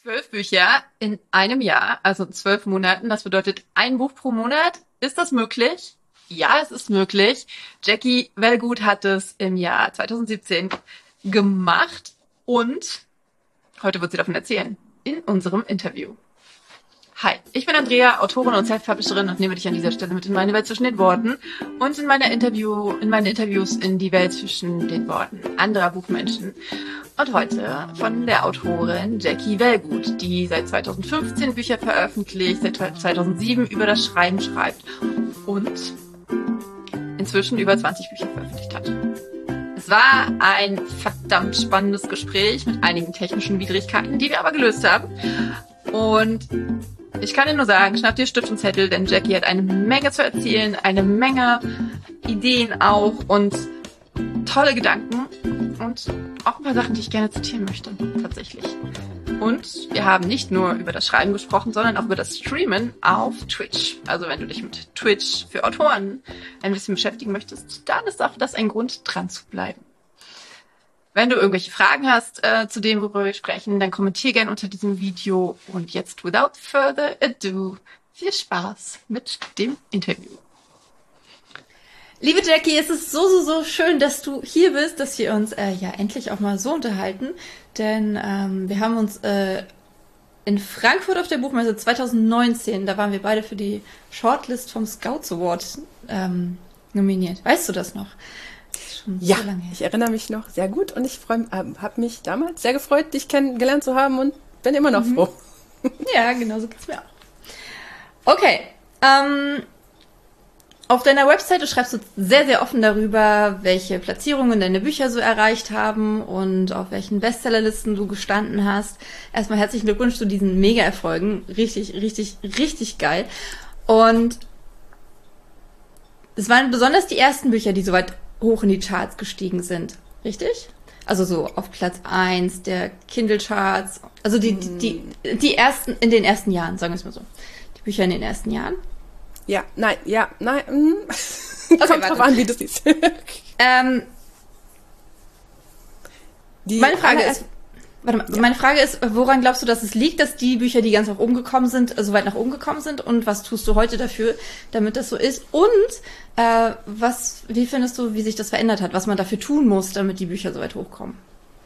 12 Bücher in einem Jahr, also in 12 Monaten. Das bedeutet ein Buch pro Monat. Ist das möglich? Ja, es ist möglich. Jackie Wellgood hat es im Jahr 2017 gemacht und heute wird sie davon erzählen in unserem Interview. Hi, ich bin Andrea, Autorin und Self-Publisherin und nehme dich an dieser Stelle mit in meine Welt zwischen den Worten und in meine Interviews in die Welt zwischen den Worten anderer Buchmenschen. Und heute von der Autorin Jackie Wellgood, die seit 2015 Bücher veröffentlicht, seit 2007 über das Schreiben schreibt und inzwischen über 20 Bücher veröffentlicht hat. Es war ein verdammt spannendes Gespräch mit einigen technischen Widrigkeiten, die wir aber gelöst haben. Und ich kann dir nur sagen, schnapp dir Stift und Zettel, denn Jackie hat eine Menge zu erzählen, eine Menge Ideen auch und tolle Gedanken und auch ein paar Sachen, die ich gerne zitieren möchte, tatsächlich. Und wir haben nicht nur über das Schreiben gesprochen, sondern auch über das Streamen auf Twitch. Also wenn du dich mit Twitch für Autoren ein bisschen beschäftigen möchtest, dann ist auch das ein Grund, dran zu bleiben. Wenn du irgendwelche Fragen hast zu dem, worüber wir sprechen, dann kommentier gerne unter diesem Video. Und jetzt, without further ado, viel Spaß mit dem Interview. Liebe Jackie, es ist so schön, dass du hier bist, dass wir uns ja endlich auch mal so unterhalten. Denn wir haben uns in Frankfurt auf der Buchmesse 2019, da waren wir beide für die Shortlist vom Scouts Award nominiert. Weißt du das noch? Ja, so ich erinnere mich noch sehr gut und ich habe mich damals sehr gefreut, dich kennengelernt zu haben und bin immer noch froh. Ja, genau so geht's mir auch. Okay, auf deiner Webseite schreibst du sehr offen darüber, welche Platzierungen deine Bücher so erreicht haben und auf welchen Bestsellerlisten du gestanden hast. Erstmal herzlichen Glückwunsch zu diesen Mega-Erfolgen. Richtig geil. Und es waren besonders die ersten Bücher, die so weit hoch in die Charts gestiegen sind. Richtig? Also so auf Platz 1 der Kindle-Charts. Also die ersten, in den ersten Jahren, sagen wir es mal so. Die Bücher in den ersten Jahren. Ja, nein. Okay, kommt drauf an, wie du siehst. Meine Frage ist, woran glaubst du, dass es liegt, dass die Bücher, die ganz nach oben gekommen sind, so weit nach oben gekommen sind? Und was tust du heute dafür, damit das so ist? Und wie findest du, wie sich das verändert hat? Was man dafür tun muss, damit die Bücher so weit hochkommen?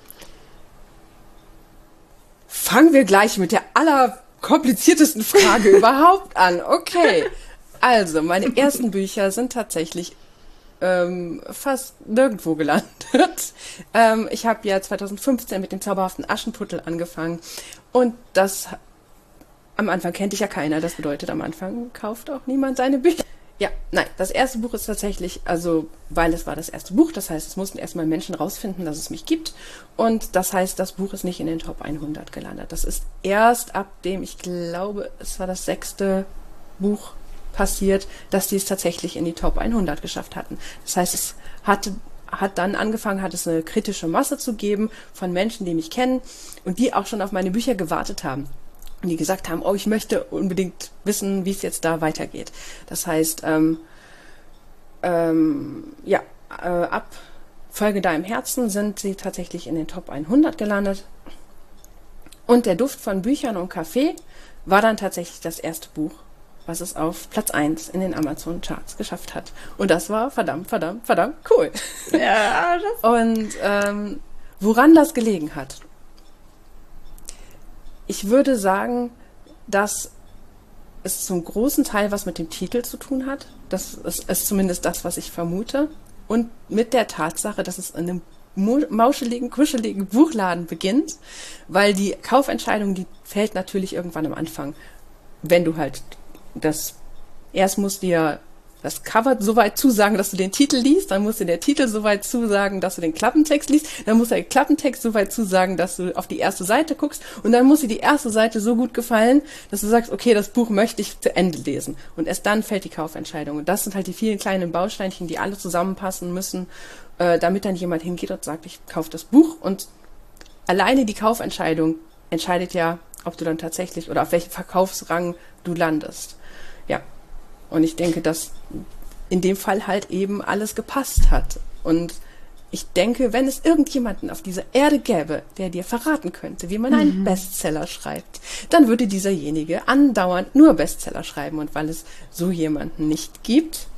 Fangen wir gleich mit der allerkompliziertesten Frage überhaupt an. Okay, also meine ersten Bücher sind tatsächlich fast nirgendwo gelandet. Ich habe ja 2015 mit dem zauberhaften Aschenputtel angefangen und das am Anfang kennt dich ja keiner. Das bedeutet, am Anfang kauft auch niemand seine Bücher. Ja, nein, das erste Buch ist tatsächlich, also weil es war das erste Buch, das heißt, es mussten erstmal Menschen rausfinden, dass es mich gibt und das heißt, das Buch ist nicht in den Top 100 gelandet. Das ist erst ab dem, ich glaube, es war das 6. Buch passiert, dass die es tatsächlich in die Top 100 geschafft hatten. Das heißt, es hat dann angefangen, hat es eine kritische Masse zu geben von Menschen, die mich kennen und die auch schon auf meine Bücher gewartet haben. Und die gesagt haben, oh, ich möchte unbedingt wissen, wie es jetzt da weitergeht. Das heißt, ab Folge da im Herzen sind sie tatsächlich in den Top 100 gelandet. Und der Duft von Büchern und Kaffee war dann tatsächlich das erste Buch, was es auf Platz 1 in den Amazon-Charts geschafft hat. Und das war verdammt cool. Ja, Und woran das gelegen hat? Ich würde sagen, dass es zum großen Teil was mit dem Titel zu tun hat. Das ist zumindest das, was ich vermute. Und mit der Tatsache, dass es in einem mauscheligen, kuscheligen Buchladen beginnt, weil die Kaufentscheidung, die fällt natürlich irgendwann am Anfang. Wenn du halt erst muss dir das Cover so weit zusagen, dass du den Titel liest, dann muss dir der Titel so weit zusagen, dass du den Klappentext liest, dann muss der Klappentext so weit zusagen, dass du auf die erste Seite guckst und dann muss dir die erste Seite so gut gefallen, dass du sagst, okay, das Buch möchte ich zu Ende lesen. Und erst dann fällt die Kaufentscheidung. Und das sind halt die vielen kleinen Bausteinchen, die alle zusammenpassen müssen, damit dann jemand hingeht und sagt, ich kaufe das Buch. Und alleine die Kaufentscheidung entscheidet ja, ob du dann tatsächlich oder auf welchen Verkaufsrang du landest. Ja, und ich denke, dass in dem Fall halt eben alles gepasst hat. Und ich denke, wenn es irgendjemanden auf dieser Erde gäbe, der dir verraten könnte, wie man einen Bestseller schreibt, dann würde dieserjenige andauernd nur Bestseller schreiben. Und weil es so jemanden nicht gibt,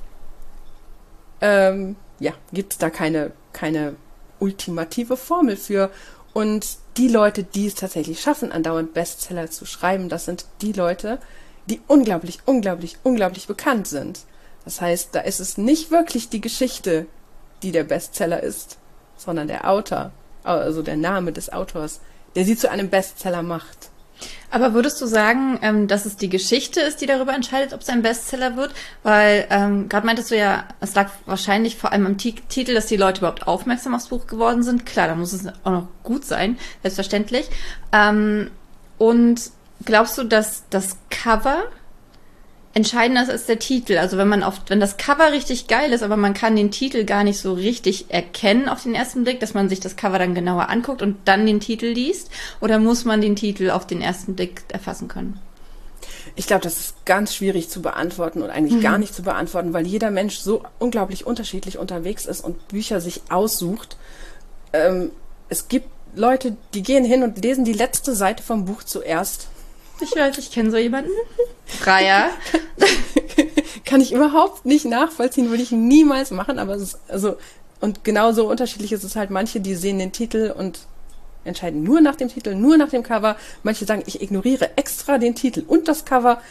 gibt es da keine ultimative Formel für. Und die Leute, die es tatsächlich schaffen, andauernd Bestseller zu schreiben, das sind die Leute, die unglaublich, unglaublich, unglaublich bekannt sind. Das heißt, da ist es nicht wirklich die Geschichte, die der Bestseller ist, sondern der Autor, also der Name des Autors, der sie zu einem Bestseller macht. Aber würdest du sagen, dass es die Geschichte ist, die darüber entscheidet, ob es ein Bestseller wird? Weil gerade meintest du ja, es lag wahrscheinlich vor allem am Titel, dass die Leute überhaupt aufmerksam aufs Buch geworden sind. Klar, da muss es auch noch gut sein, selbstverständlich. Und glaubst du, dass das Cover entscheidender ist als der Titel? Also wenn das Cover richtig geil ist, aber man kann den Titel gar nicht so richtig erkennen auf den ersten Blick, dass man sich das Cover dann genauer anguckt und dann den Titel liest? Oder muss man den Titel auf den ersten Blick erfassen können? Ich glaube, das ist ganz schwierig zu beantworten und eigentlich gar nicht zu beantworten, weil jeder Mensch so unglaublich unterschiedlich unterwegs ist und Bücher sich aussucht. Es gibt Leute, die gehen hin und lesen die letzte Seite vom Buch zuerst. Ich weiß, ich kenne so jemanden. Freier. Kann ich überhaupt nicht nachvollziehen, würde ich niemals machen, aber es ist, und genauso unterschiedlich ist es halt, manche, die sehen den Titel und entscheiden nur nach dem Titel, nur nach dem Cover. Manche sagen, ich ignoriere extra den Titel und das Cover.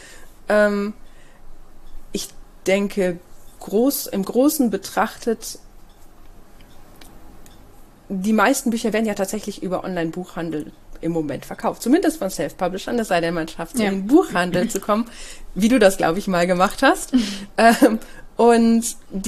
Ich denke, im Großen betrachtet, die meisten Bücher werden ja tatsächlich über Online-Buchhandel im Moment verkauft. Zumindest von Self-Publishern, es sei denn, man schafft es, in den Buchhandel zu kommen, wie du das, glaube ich, mal gemacht hast. Und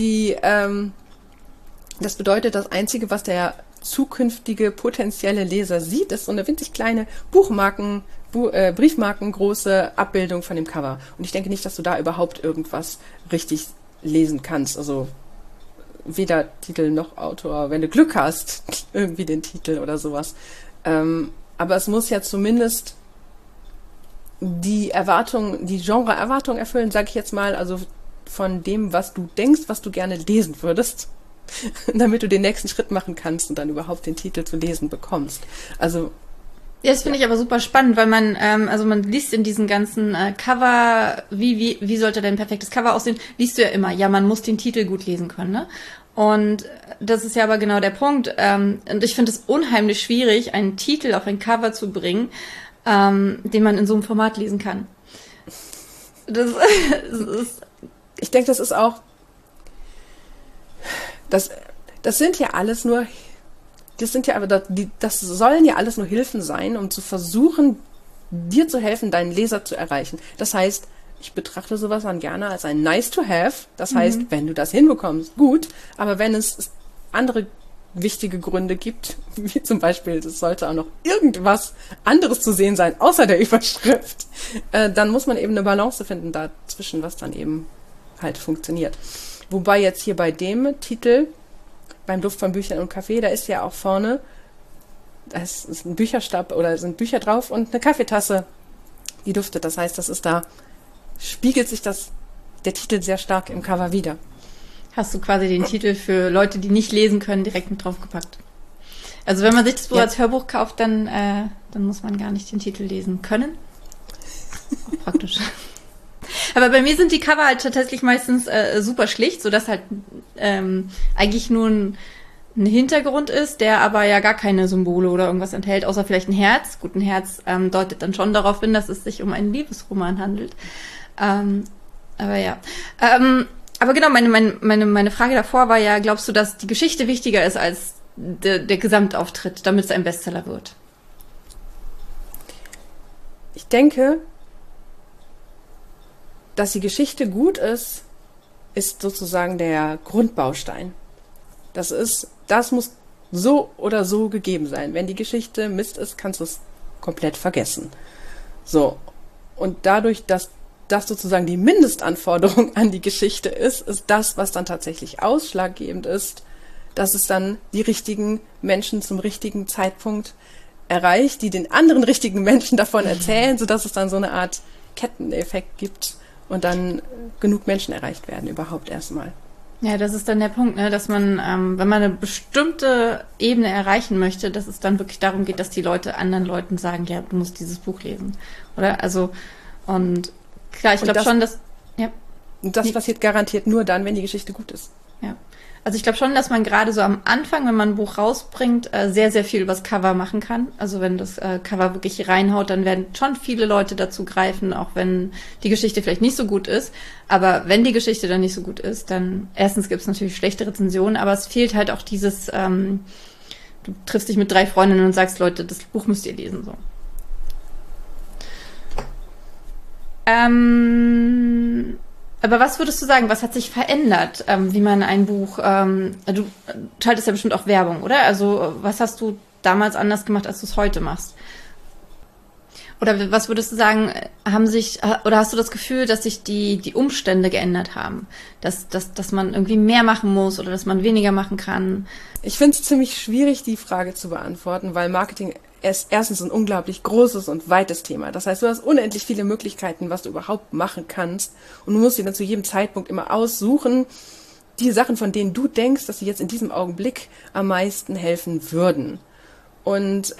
das bedeutet, das Einzige, was der zukünftige potenzielle Leser sieht, ist so eine winzig kleine Briefmarken große Abbildung von dem Cover. Und ich denke nicht, dass du da überhaupt irgendwas richtig lesen kannst. Also weder Titel noch Autor, wenn du Glück hast, irgendwie den Titel oder sowas. Aber es muss ja zumindest die Genre-Erwartung erfüllen, sage ich jetzt mal, also von dem, was du denkst, was du gerne lesen würdest, damit du den nächsten Schritt machen kannst und dann überhaupt den Titel zu lesen bekommst. Also ja, das finde ich aber super spannend, weil man liest in diesen ganzen Cover, wie sollte denn ein perfektes Cover aussehen, liest du ja immer, ja, man muss den Titel gut lesen können, ne? Und das ist ja aber genau der Punkt. Und ich finde es unheimlich schwierig, einen Titel auf ein Cover zu bringen, den man in so einem Format lesen kann. Ich denke, das ist auch, das sollen ja alles nur Hilfen sein, um zu versuchen, dir zu helfen, deinen Leser zu erreichen. Das heißt, ich betrachte sowas dann gerne als ein nice to have. Das heißt, wenn du das hinbekommst, gut. Aber wenn es andere wichtige Gründe gibt, wie zum Beispiel, es sollte auch noch irgendwas anderes zu sehen sein, außer der Überschrift, dann muss man eben eine Balance finden dazwischen, was dann eben halt funktioniert. Wobei jetzt hier bei dem Titel, beim Duft von Büchern und Kaffee, da ist ja auch vorne, das ist ein Bücherstab oder sind Bücher drauf und eine Kaffeetasse, die duftet. Das heißt, spiegelt sich der Titel sehr stark im Cover wider. Hast du quasi den Titel für Leute, die nicht lesen können, direkt mit draufgepackt. Also wenn man sich das Buch als Hörbuch kauft, dann muss man gar nicht den Titel lesen können. Auch praktisch. Aber bei mir sind die Cover halt tatsächlich meistens super schlicht, sodass halt eigentlich nur ein Hintergrund ist, der aber ja gar keine Symbole oder irgendwas enthält, außer vielleicht ein Herz. Gut, ein Herz deutet dann schon darauf hin, dass es sich um einen Liebesroman handelt. Aber ja. Aber genau, meine Frage davor war ja, glaubst du, dass die Geschichte wichtiger ist als der Gesamtauftritt, damit es ein Bestseller wird? Ich denke, dass die Geschichte gut ist sozusagen der Grundbaustein. Das muss so oder so gegeben sein. Wenn die Geschichte Mist ist, kannst du es komplett vergessen. So. Und dadurch, dass das sozusagen die Mindestanforderung an die Geschichte ist das, was dann tatsächlich ausschlaggebend ist, dass es dann die richtigen Menschen zum richtigen Zeitpunkt erreicht, die den anderen richtigen Menschen davon erzählen, sodass es dann so eine Art Ketteneffekt gibt und dann genug Menschen erreicht werden überhaupt erstmal. Ja, das ist dann der Punkt, ne, dass man, wenn man eine bestimmte Ebene erreichen möchte, dass es dann wirklich darum geht, dass die Leute anderen Leuten sagen, ja, du musst dieses Buch lesen. Oder? Also, und klar, ich glaube schon, dass, ja. Und das passiert garantiert nur dann, wenn die Geschichte gut ist. Ja. Also ich glaube schon, dass man gerade so am Anfang, wenn man ein Buch rausbringt, sehr, sehr viel übers Cover machen kann. Also wenn das Cover wirklich reinhaut, dann werden schon viele Leute dazu greifen, auch wenn die Geschichte vielleicht nicht so gut ist. Aber wenn die Geschichte dann nicht so gut ist, dann erstens gibt es natürlich schlechte Rezensionen, aber es fehlt halt auch dieses, du triffst dich mit 3 Freundinnen und sagst, Leute, das Buch müsst ihr lesen, so. Aber was würdest du sagen, was hat sich verändert, wie man ein Buch, du schaltest ja bestimmt auch Werbung, oder? Also was hast du damals anders gemacht, als du es heute machst? Oder was würdest du sagen, oder hast du das Gefühl, dass sich die Umstände geändert haben? Dass man irgendwie mehr machen muss oder dass man weniger machen kann? Ich finde es ziemlich schwierig, die Frage zu beantworten, weil Marketing ist erstens ein unglaublich großes und weites Thema. Das heißt, du hast unendlich viele Möglichkeiten, was du überhaupt machen kannst. Und du musst dir dann zu jedem Zeitpunkt immer aussuchen, die Sachen, von denen du denkst, dass sie jetzt in diesem Augenblick am meisten helfen würden. Und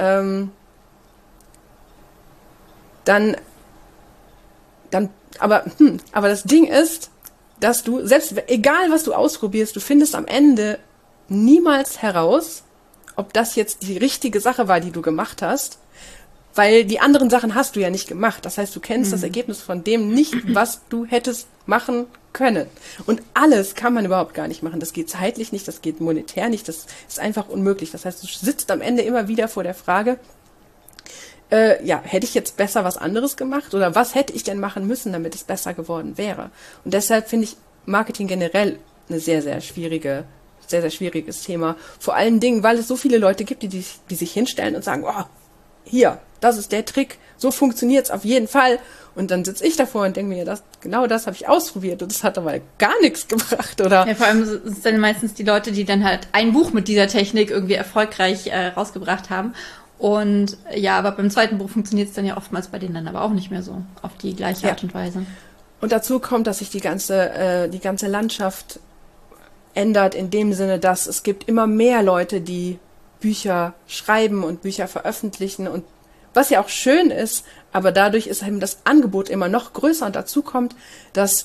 aber das Ding ist, dass du, selbst egal was du ausprobierst, du findest am Ende niemals heraus, ob das jetzt die richtige Sache war, die du gemacht hast, weil die anderen Sachen hast du ja nicht gemacht. Das heißt, du kennst das Ergebnis von dem nicht, was du hättest machen können. Und alles kann man überhaupt gar nicht machen. Das geht zeitlich nicht, das geht monetär nicht, das ist einfach unmöglich. Das heißt, du sitzt am Ende immer wieder vor der Frage, hätte ich jetzt besser was anderes gemacht oder was hätte ich denn machen müssen, damit es besser geworden wäre? Und deshalb finde ich Marketing generell eine sehr, sehr schwieriges Thema. Vor allen Dingen, weil es so viele Leute gibt, die sich hinstellen und sagen, oh, hier, das ist der Trick, so funktioniert's auf jeden Fall. Und dann sitze ich davor und denke mir, das habe ich ausprobiert und das hat aber gar nichts gebracht, oder? Ja, vor allem sind es dann meistens die Leute, die dann halt ein Buch mit dieser Technik irgendwie erfolgreich rausgebracht haben. Und ja, aber beim zweiten Buch funktioniert es dann ja oftmals bei denen dann aber auch nicht mehr so auf die gleiche Art und Weise. Und dazu kommt, dass sich die ganze Landschaft ändert in dem Sinne, dass es gibt immer mehr Leute, die Bücher schreiben und Bücher veröffentlichen und was ja auch schön ist, aber dadurch ist eben das Angebot immer noch größer und dazu kommt, dass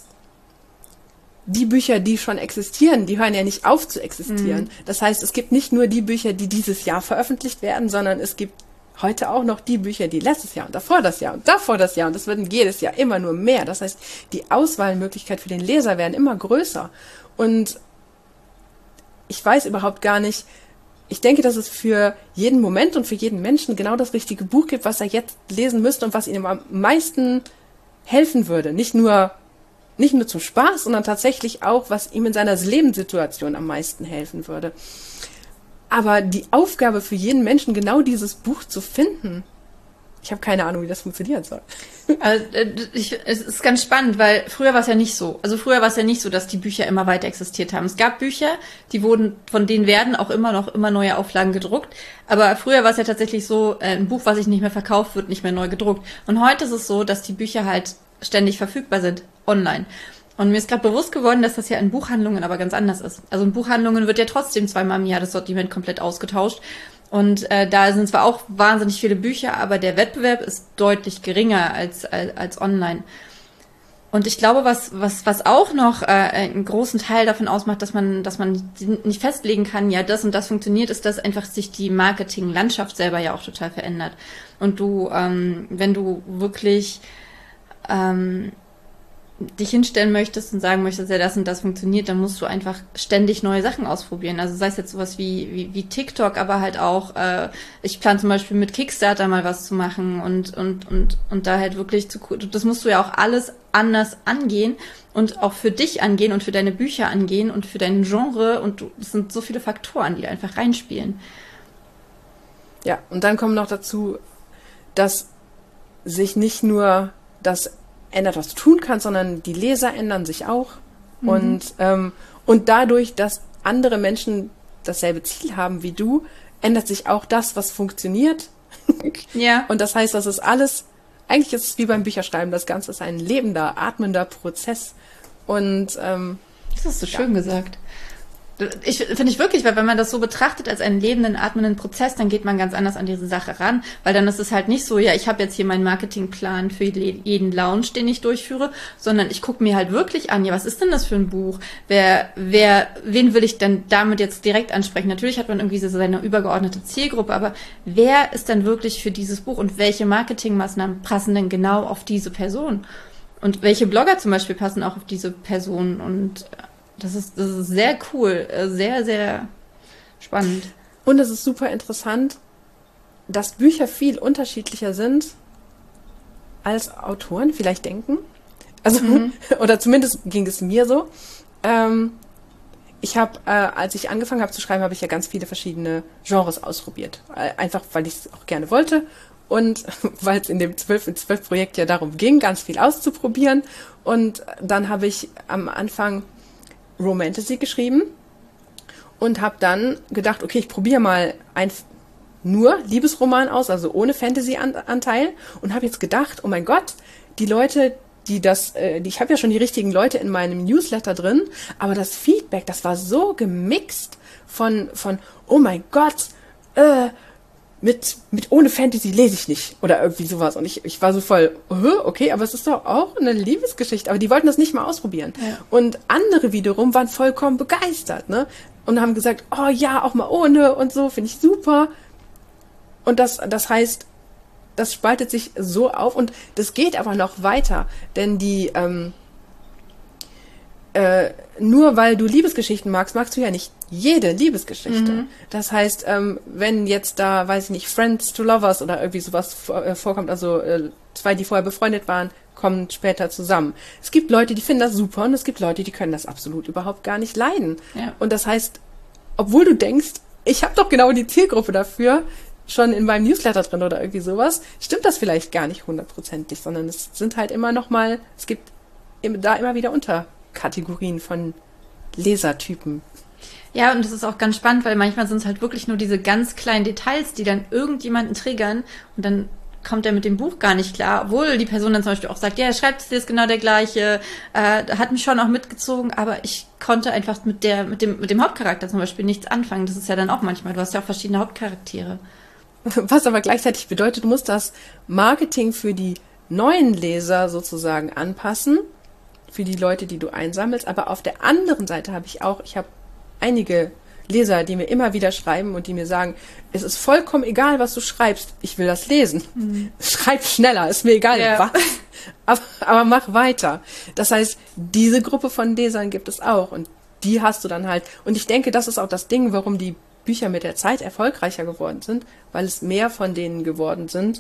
die Bücher, die schon existieren, die hören ja nicht auf zu existieren. Das heißt, es gibt nicht nur die Bücher, die dieses Jahr veröffentlicht werden, sondern es gibt heute auch noch die Bücher, die letztes Jahr und davor das Jahr und davor das Jahr und das werden jedes Jahr immer nur mehr. Das heißt, die Auswahlmöglichkeit für den Leser werden immer größer und ich weiß überhaupt gar nicht, ich denke, dass es für jeden Moment und für jeden Menschen genau das richtige Buch gibt, was er jetzt lesen müsste und was ihm am meisten helfen würde. Nicht nur zum Spaß, sondern tatsächlich auch, was ihm in seiner Lebenssituation am meisten helfen würde. Aber die Aufgabe für jeden Menschen, genau dieses Buch zu finden, ich habe keine Ahnung, wie das funktionieren soll. Also, es ist ganz spannend, weil früher war es ja nicht so. Also früher war es ja nicht so, dass die Bücher immer weiter existiert haben. Es gab Bücher, von denen werden auch immer neue Auflagen gedruckt. Aber früher war es ja tatsächlich so, ein Buch, was sich nicht mehr verkauft, wird nicht mehr neu gedruckt. Und heute ist es so, dass die Bücher halt ständig verfügbar sind, online. Und mir ist gerade bewusst geworden, dass das ja in Buchhandlungen aber ganz anders ist. Also in Buchhandlungen wird ja trotzdem 2-mal im Jahr das Sortiment komplett ausgetauscht. Und da sind zwar auch wahnsinnig viele Bücher, aber der Wettbewerb ist deutlich geringer als online. Und ich glaube, was auch noch einen großen Teil davon ausmacht, dass man nicht festlegen kann, ja, das und das funktioniert, ist, dass einfach sich die Marketinglandschaft selber ja auch total verändert. Und du, wenn du wirklich dich hinstellen möchtest und sagen möchtest, ja, das und das funktioniert, dann musst du einfach ständig neue Sachen ausprobieren. Also sei es jetzt sowas wie TikTok, aber halt auch, ich plane zum Beispiel mit Kickstarter mal was zu machen und da halt wirklich das musst du ja auch alles anders angehen und auch für dich angehen und für deine Bücher angehen und für dein Genre und es sind so viele Faktoren, die einfach reinspielen. Ja, und dann kommt noch dazu, dass sich nicht nur das ändert, was du tun kannst, sondern die Leser ändern sich auch. Und dadurch, dass andere Menschen dasselbe Ziel haben wie du, ändert sich auch das, was funktioniert. Ja. Und das heißt, das ist alles, eigentlich ist es wie beim Bücherschreiben, das Ganze ist ein lebender, atmender Prozess. Und Das hast du schön gesagt. Finde ich wirklich, weil wenn man das so betrachtet als einen lebenden, atmenden Prozess, dann geht man ganz anders an diese Sache ran, weil dann ist es halt nicht so, ja, ich habe jetzt hier meinen Marketingplan für jeden Lounge, den ich durchführe, sondern ich gucke mir halt wirklich an, ja, was ist denn das für ein Buch? Wen will ich denn damit jetzt direkt ansprechen? Natürlich hat man irgendwie so seine übergeordnete Zielgruppe, aber wer ist denn wirklich für dieses Buch und welche Marketingmaßnahmen passen denn genau auf diese Person? Und welche Blogger zum Beispiel passen auch auf diese Person? Und das ist sehr cool, sehr, sehr spannend. Und es ist super interessant, dass Bücher viel unterschiedlicher sind, als Autoren vielleicht denken. Also, oder zumindest ging es mir so. Ich habe, als ich angefangen habe zu schreiben, habe ich ja ganz viele verschiedene Genres ausprobiert. Einfach, weil ich es auch gerne wollte. Und weil es in dem 12 Projekt ja darum ging, ganz viel auszuprobieren. Und dann habe ich am Anfang Romantasy geschrieben und habe dann gedacht, okay, ich probiere mal nur Liebesroman aus, also ohne Fantasy-Anteil und habe jetzt gedacht, oh mein Gott, die Leute, ich habe ja schon die richtigen Leute in meinem Newsletter drin, aber das Feedback, das war so gemixt von oh mein Gott, mit ohne Fantasy lese ich nicht oder irgendwie sowas. Und ich war so voll, okay, aber es ist doch auch eine Liebesgeschichte. Aber die wollten das nicht mal ausprobieren. Ja. Und andere wiederum waren vollkommen begeistert, ne? Und haben gesagt, oh ja, auch mal ohne und so, finde ich super. Und das heißt, das spaltet sich so auf und das geht aber noch weiter. Denn nur weil du Liebesgeschichten magst, magst du ja nicht jede Liebesgeschichte. Das heißt, wenn jetzt da, weiß ich nicht, Friends to Lovers oder irgendwie sowas vorkommt, also zwei, die vorher befreundet waren, kommen später zusammen. Es gibt Leute, die finden das super und es gibt Leute, die können das absolut überhaupt gar nicht leiden. Ja. Und das heißt, obwohl du denkst, ich habe doch genau die Zielgruppe dafür, schon in meinem Newsletter drin oder irgendwie sowas, stimmt das vielleicht gar nicht 100%, sondern es sind halt immer noch mal, es gibt da immer wieder Unterkategorien von Lesertypen. Ja, und das ist auch ganz spannend, weil manchmal sind es halt wirklich nur diese ganz kleinen Details, die dann irgendjemanden triggern und dann kommt er mit dem Buch gar nicht klar, obwohl die Person dann zum Beispiel auch sagt, ja, er schreibt es jetzt genau der gleiche, hat mich schon auch mitgezogen, aber ich konnte einfach mit dem Hauptcharakter zum Beispiel nichts anfangen. Das ist ja dann auch manchmal, du hast ja auch verschiedene Hauptcharaktere. Was aber gleichzeitig bedeutet, du musst das Marketing für die neuen Leser sozusagen anpassen, für die Leute, die du einsammelst, aber auf der anderen Seite ich habe einige Leser, die mir immer wieder schreiben und die mir sagen, es ist vollkommen egal, was du schreibst, ich will das lesen. Schreib schneller, ist mir egal, was. Aber mach weiter. Das heißt, diese Gruppe von Lesern gibt es auch und die hast du dann halt. Und ich denke, das ist auch das Ding, warum die Bücher mit der Zeit erfolgreicher geworden sind, weil es mehr von denen geworden sind,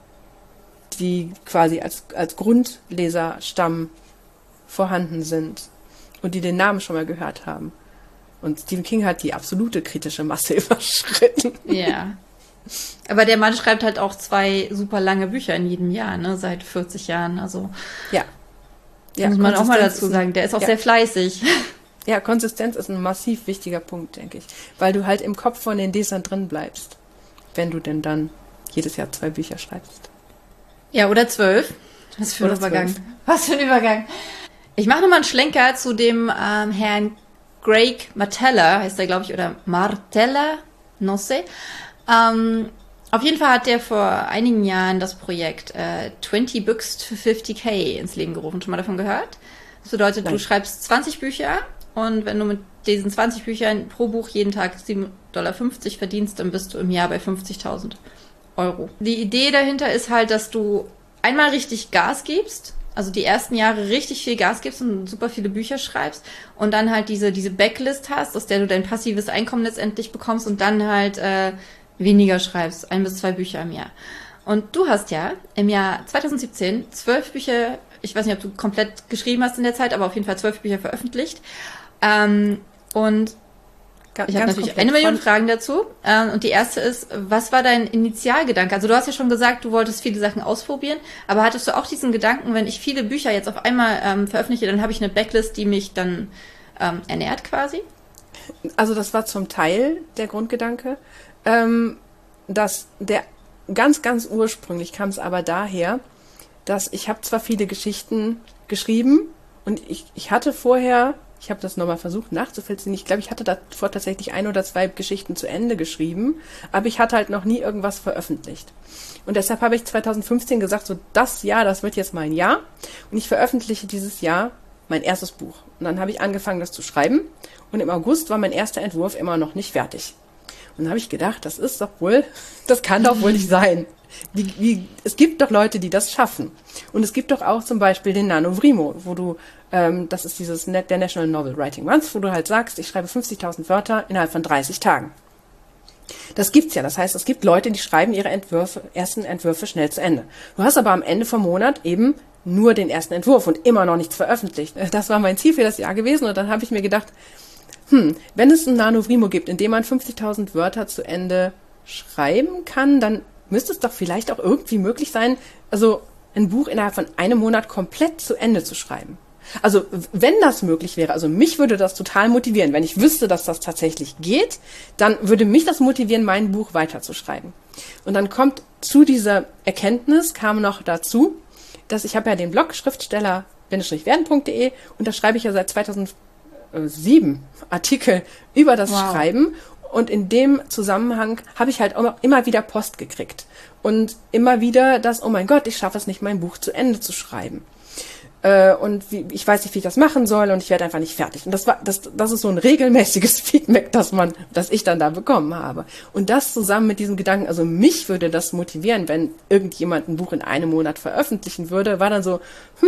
die quasi als Grundleserstamm vorhanden sind und die den Namen schon mal gehört haben. Und Stephen King hat die absolute kritische Masse überschritten. Ja. Aber der Mann schreibt halt auch 2 super lange Bücher in jedem Jahr, ne, seit 40 Jahren. Also ja, muss man auch mal dazu sagen. Der ist auch sehr fleißig. Ja, Konsistenz ist ein massiv wichtiger Punkt, denke ich. Weil du halt im Kopf von den Lesern drin bleibst, wenn du denn dann jedes Jahr 2 Bücher schreibst. Ja, oder 12. Was für ein Übergang. 12. Was für ein Übergang. Ich mache nochmal einen Schlenker zu dem Herrn Craig Martella, heißt er, glaube ich, oder Martella, no sé. Auf jeden Fall hat der vor einigen Jahren das Projekt 20 Books to 50k ins Leben gerufen. Schon mal davon gehört? Das bedeutet, du schreibst 20 Bücher und wenn du mit diesen 20 Büchern pro Buch jeden Tag 7,50 $ verdienst, dann bist du im Jahr bei 50.000 Euro. Die Idee dahinter ist halt, dass du einmal richtig Gas gibst, also die ersten Jahre richtig viel Gas gibst und super viele Bücher schreibst und dann halt diese Backlist hast, aus der du dein passives Einkommen letztendlich bekommst und dann halt weniger schreibst, 1 bis 2 Bücher im Jahr. Und du hast ja im Jahr 2017 12 Bücher, ich weiß nicht, ob du komplett geschrieben hast in der Zeit, aber auf jeden Fall 12 Bücher veröffentlicht. Und ich habe natürlich 1 Million Fragen dazu. Und die erste ist, was war dein Initialgedanke? Also du hast ja schon gesagt, du wolltest viele Sachen ausprobieren, aber hattest du auch diesen Gedanken, wenn ich viele Bücher jetzt auf einmal veröffentliche, dann habe ich eine Backlist, die mich dann ernährt quasi? Also das war zum Teil der Grundgedanke. Dass der ganz, ganz ursprünglich kam es aber daher, dass ich habe zwar viele Geschichten geschrieben und ich hatte vorher Ich habe das nochmal versucht nachzuvollziehen. Ich glaube, ich hatte davor tatsächlich 1 oder 2 Geschichten zu Ende geschrieben, aber ich hatte halt noch nie irgendwas veröffentlicht. Und deshalb habe ich 2015 gesagt, so das Jahr, das wird jetzt mein Jahr. Und ich veröffentliche dieses Jahr mein erstes Buch. Und dann habe ich angefangen, das zu schreiben. Und im August war mein erster Entwurf immer noch nicht fertig. Und dann habe ich gedacht, das kann doch wohl nicht sein. Es gibt doch Leute, die das schaffen. Und es gibt doch auch zum Beispiel den NaNoWriMo, wo du, das ist der National Novel Writing Month, wo du halt sagst, ich schreibe 50.000 Wörter innerhalb von 30 Tagen. Das gibt's ja. Das heißt, es gibt Leute, die schreiben ihre ersten Entwürfe schnell zu Ende. Du hast aber am Ende vom Monat eben nur den ersten Entwurf und immer noch nichts veröffentlicht. Das war mein Ziel für das Jahr gewesen und dann habe ich mir gedacht, wenn es ein NaNoWriMo gibt, in dem man 50.000 Wörter zu Ende schreiben kann, dann müsste es doch vielleicht auch irgendwie möglich sein, also ein Buch innerhalb von einem Monat komplett zu Ende zu schreiben. Also wenn das möglich wäre, also mich würde das total motivieren. Wenn ich wüsste, dass das tatsächlich geht, dann würde mich das motivieren, mein Buch weiterzuschreiben. Und dann kommt zu dieser Erkenntnis, kam noch dazu, dass ich habe ja den Blog schriftsteller-werden.de und da schreibe ich ja seit 2007 Artikel über das Schreiben. Und in dem Zusammenhang habe ich halt auch immer wieder Post gekriegt. Und immer wieder das, oh mein Gott, ich schaffe es nicht, mein Buch zu Ende zu schreiben. Und ich weiß nicht, wie ich das machen soll und ich werde einfach nicht fertig. Und das ist so ein regelmäßiges Feedback, das ich dann da bekommen habe. Und das zusammen mit diesem Gedanken, also mich würde das motivieren, wenn irgendjemand ein Buch in einem Monat veröffentlichen würde, war dann so,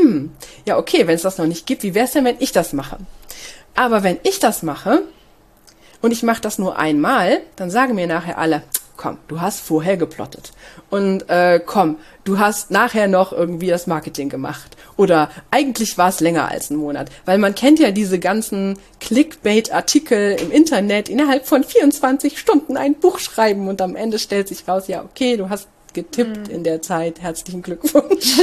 ja okay, wenn es das noch nicht gibt, wie wäre es denn, wenn ich das mache? Aber wenn ich das mache und ich mache das nur einmal, dann sagen mir nachher alle, komm, du hast vorher geplottet. Und komm, du hast nachher noch irgendwie das Marketing gemacht. Oder eigentlich war es länger als ein Monat. Weil man kennt ja diese ganzen Clickbait-Artikel im Internet, innerhalb von 24 Stunden ein Buch schreiben und am Ende stellt sich raus, ja okay, du hast getippt in der Zeit, herzlichen Glückwunsch.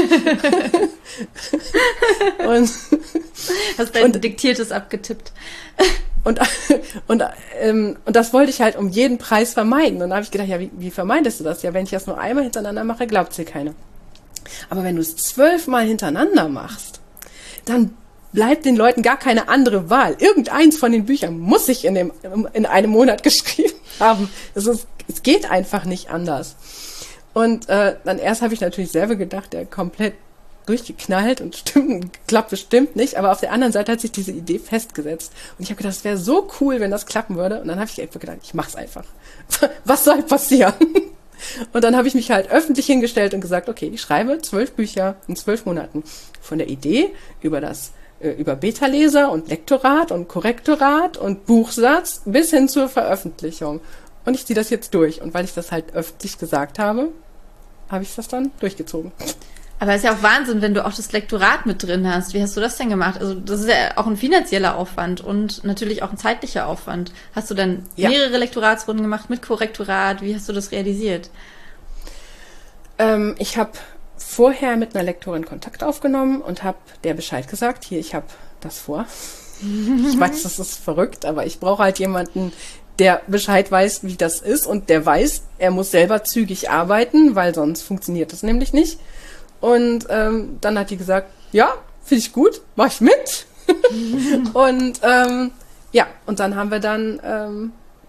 Hast dein Diktiertes abgetippt. Und das wollte ich halt um jeden Preis vermeiden. Und da habe ich gedacht, ja, wie vermeidest du das? Ja, wenn ich das nur einmal hintereinander mache, glaubt dir keiner. Aber wenn du es 12 Mal hintereinander machst, dann bleibt den Leuten gar keine andere Wahl. Irgendeins von den Büchern muss ich in einem Monat geschrieben haben. Es geht einfach nicht anders. Und dann erst habe ich natürlich selber gedacht, der komplett durchgeknallt und klappt bestimmt nicht, aber auf der anderen Seite hat sich diese Idee festgesetzt. Und ich habe gedacht, es wäre so cool, wenn das klappen würde. Und dann habe ich einfach gedacht, ich mach's einfach. Was soll passieren? Und dann habe ich mich halt öffentlich hingestellt und gesagt, okay, ich schreibe 12 Bücher in 12 Monaten. Von der Idee über Beta-Leser und Lektorat und Korrektorat und Buchsatz bis hin zur Veröffentlichung. Und ich ziehe das jetzt durch. Und weil ich das halt öffentlich gesagt habe, habe ich das dann durchgezogen. Aber es ist ja auch Wahnsinn, wenn du auch das Lektorat mit drin hast. Wie hast du das denn gemacht? Also das ist ja auch ein finanzieller Aufwand und natürlich auch ein zeitlicher Aufwand. Hast du dann mehrere Lektoratsrunden gemacht mit Korrektorat? Wie hast du das realisiert? Ich habe vorher mit einer Lektorin Kontakt aufgenommen und habe der Bescheid gesagt, hier, ich habe das vor. Ich weiß, das ist verrückt, aber ich brauche halt jemanden, der Bescheid weiß, wie das ist und der weiß, er muss selber zügig arbeiten, weil sonst funktioniert das nämlich nicht. Und dann hat die gesagt, ja, finde ich gut, mach ich mit. Und und dann haben wir dann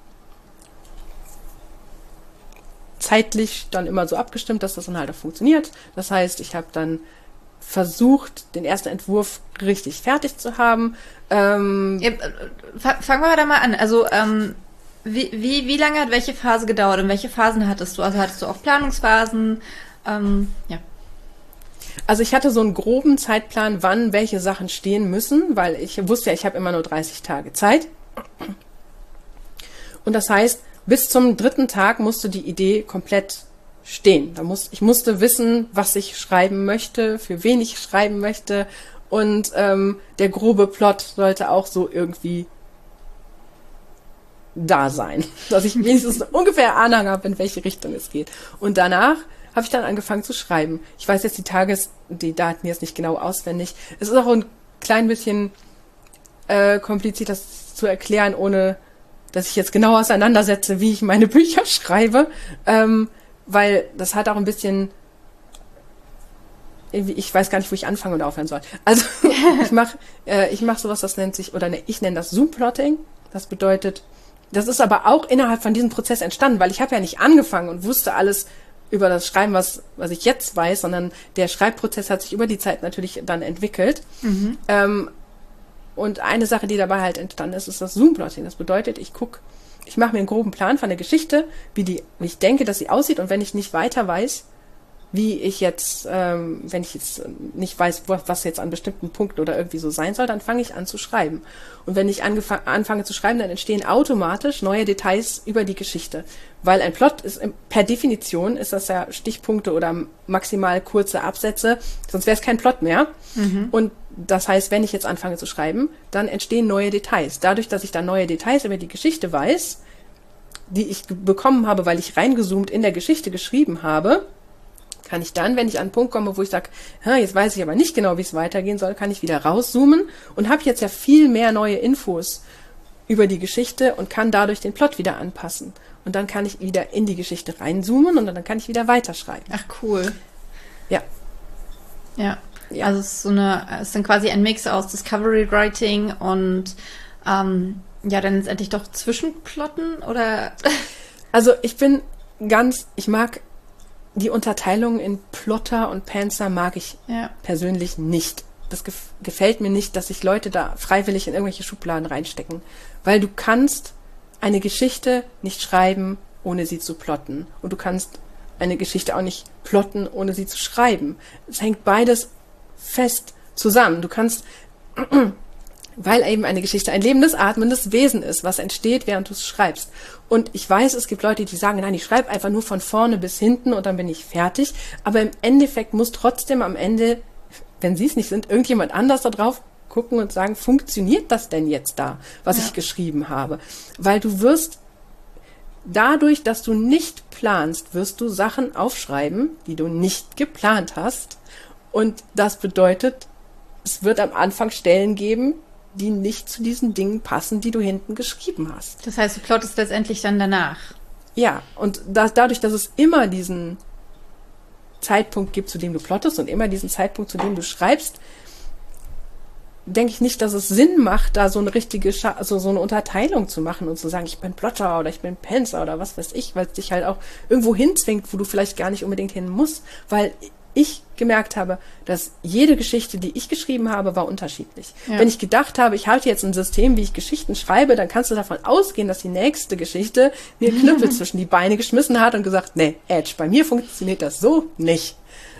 zeitlich dann immer so abgestimmt, dass das dann halt auch funktioniert. Das heißt, ich habe dann versucht, den ersten Entwurf richtig fertig zu haben. Fangen wir da mal an. Also wie lange hat welche Phase gedauert und welche Phasen hattest du? Also hattest du auch Planungsphasen? Also ich hatte so einen groben Zeitplan, wann welche Sachen stehen müssen, weil ich wusste ja, ich habe immer nur 30 Tage Zeit. Und das heißt, bis zum 3. Tag musste die Idee komplett stehen. Ich musste wissen, was ich schreiben möchte, für wen ich schreiben möchte. Und der grobe Plot sollte auch so irgendwie da sein, dass ich wenigstens ungefähr Ahnung habe, in welche Richtung es geht. Und danach habe ich dann angefangen zu schreiben. Ich weiß jetzt die Daten jetzt nicht genau auswendig. Es ist auch ein klein bisschen kompliziert, das zu erklären, ohne dass ich jetzt genau auseinandersetze, wie ich meine Bücher schreibe, weil das hat auch ein bisschen ich weiß gar nicht, wo ich anfangen und aufhören soll. Also ich mach sowas, das nennt sich, oder ne, ich nenne das Zoom-Plotting. Das bedeutet, das ist aber auch innerhalb von diesem Prozess entstanden, weil ich habe ja nicht angefangen und wusste alles über das Schreiben, was ich jetzt weiß, sondern der Schreibprozess hat sich über die Zeit natürlich dann entwickelt. Und eine Sache, die dabei halt entstanden ist, ist das Zoom-Plotting. Das bedeutet, ich mache mir einen groben Plan von der Geschichte, wie ich denke, dass sie aussieht, und wenn ich nicht weiter weiß, wenn ich jetzt nicht weiß, was jetzt an bestimmten Punkten oder irgendwie so sein soll, dann fange ich an zu schreiben. Und wenn ich anfange zu schreiben, dann entstehen automatisch neue Details über die Geschichte. Weil ein Plot ist, per Definition ist das ja Stichpunkte oder maximal kurze Absätze, sonst wäre es kein Plot mehr. Und das heißt, wenn ich jetzt anfange zu schreiben, dann entstehen neue Details. Dadurch, dass ich dann neue Details über die Geschichte weiß, die ich bekommen habe, weil ich reingezoomt in der Geschichte geschrieben habe, kann ich dann, wenn ich an einen Punkt komme, wo ich sage, jetzt weiß ich aber nicht genau, wie es weitergehen soll, kann ich wieder rauszoomen und habe jetzt ja viel mehr neue Infos über die Geschichte und kann dadurch den Plot wieder anpassen. Und dann kann ich wieder in die Geschichte reinzoomen und dann kann ich wieder weiterschreiben. Ach, cool. Ja. Ja. Also es ist dann quasi ein Mix aus Discovery Writing und dann letztendlich doch Zwischenplotten, oder? Also ich mag die Unterteilung in Plotter und Pantser mag ich persönlich nicht. Das gefällt mir nicht, dass sich Leute da freiwillig in irgendwelche Schubladen reinstecken. Weil du kannst eine Geschichte nicht schreiben, ohne sie zu plotten. Und du kannst eine Geschichte auch nicht plotten, ohne sie zu schreiben. Es hängt beides fest zusammen. Du kannst, weil eben eine Geschichte ein lebendes, atmendes Wesen ist, was entsteht, während du es schreibst. Und ich weiß, es gibt Leute, die sagen, nein, ich schreibe einfach nur von vorne bis hinten und dann bin ich fertig. Aber im Endeffekt muss trotzdem am Ende, wenn sie es nicht sind, irgendjemand anders da drauf gucken und sagen, funktioniert das denn jetzt da, was ich geschrieben habe? Weil du wirst dadurch, dass du nicht planst, wirst du Sachen aufschreiben, die du nicht geplant hast. Und das bedeutet, es wird am Anfang Stellen geben, die nicht zu diesen Dingen passen, die du hinten geschrieben hast. Das heißt, du plottest letztendlich dann danach. Ja, und dadurch, dass es immer diesen Zeitpunkt gibt, zu dem du plottest und immer diesen Zeitpunkt, zu dem du schreibst, denke ich nicht, dass es Sinn macht, da so eine richtige, so eine Unterteilung zu machen und zu sagen, ich bin Plotter oder ich bin Pantser oder was weiß ich, weil es dich halt auch irgendwo hinzwingt, wo du vielleicht gar nicht unbedingt hin musst, weil ich gemerkt habe, dass jede Geschichte, die ich geschrieben habe, war unterschiedlich. Ja. Wenn ich gedacht habe, ich halte jetzt ein System, wie ich Geschichten schreibe, dann kannst du davon ausgehen, dass die nächste Geschichte mir Knüppel zwischen die Beine geschmissen hat und gesagt, nee, Edge, bei mir funktioniert das so nicht.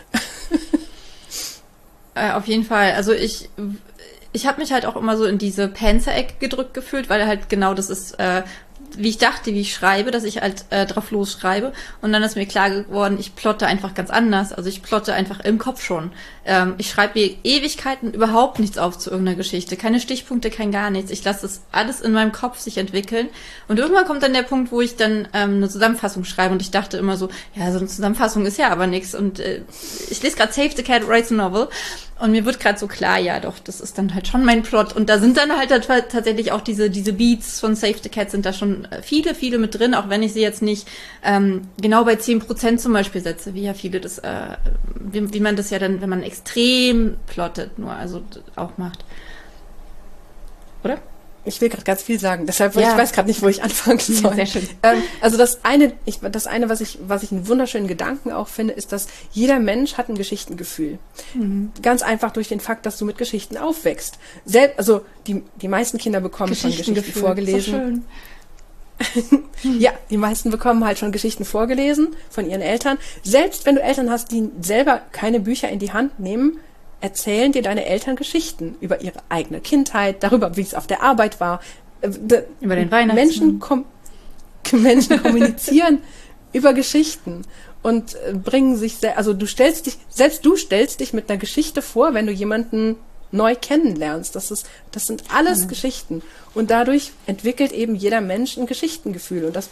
Auf jeden Fall. Also ich habe mich halt auch immer so in diese Panzer-Ecke gedrückt gefühlt, weil halt genau das ist, wie ich dachte, wie ich schreibe, dass ich halt drauf losschreibe. Und dann ist mir klar geworden, ich plotte einfach ganz anders. Also ich plotte einfach im Kopf schon. Ich schreibe Ewigkeiten überhaupt nichts auf zu irgendeiner Geschichte. Keine Stichpunkte, kein gar nichts. Ich lasse das alles in meinem Kopf sich entwickeln. Und irgendwann kommt dann der Punkt, wo ich dann eine Zusammenfassung schreibe. Und ich dachte immer so, ja, so eine Zusammenfassung ist ja aber nichts. Und ich lese gerade Save the Cat Writes a Novel. Und mir wird gerade so klar, ja doch, das ist dann halt schon mein Plot. Und da sind dann halt tatsächlich auch diese Beats von Save the Cat sind da schon viele mit drin, auch wenn ich sie jetzt nicht genau bei 10% zum Beispiel setze, wie ja viele das, wie man das ja dann, wenn man extrem plottet, nur also auch macht. Oder? Ich will gerade ganz viel sagen, deshalb ich weiß gerade nicht, wo ich anfangen soll. Sehr schön. Also das eine, was ich einen wunderschönen Gedanken auch finde, ist, dass jeder Mensch hat ein Geschichtengefühl. Ganz einfach durch den Fakt, dass du mit Geschichten aufwächst. Also die meisten Kinder bekommen schon Geschichten vorgelesen. So schön. Ja, die meisten bekommen halt schon Geschichten vorgelesen von ihren Eltern. Selbst wenn du Eltern hast, die selber keine Bücher in die Hand nehmen, erzählen dir deine Eltern Geschichten über ihre eigene Kindheit, darüber, wie es auf der Arbeit war. Über den Weihnachtsmann. Menschen kommunizieren über Geschichten und bringen sich, also selbst du stellst dich mit einer Geschichte vor, wenn du jemanden neu kennenlernst. Das sind alles Geschichten. Und dadurch entwickelt eben jeder Mensch ein Geschichtengefühl. Und das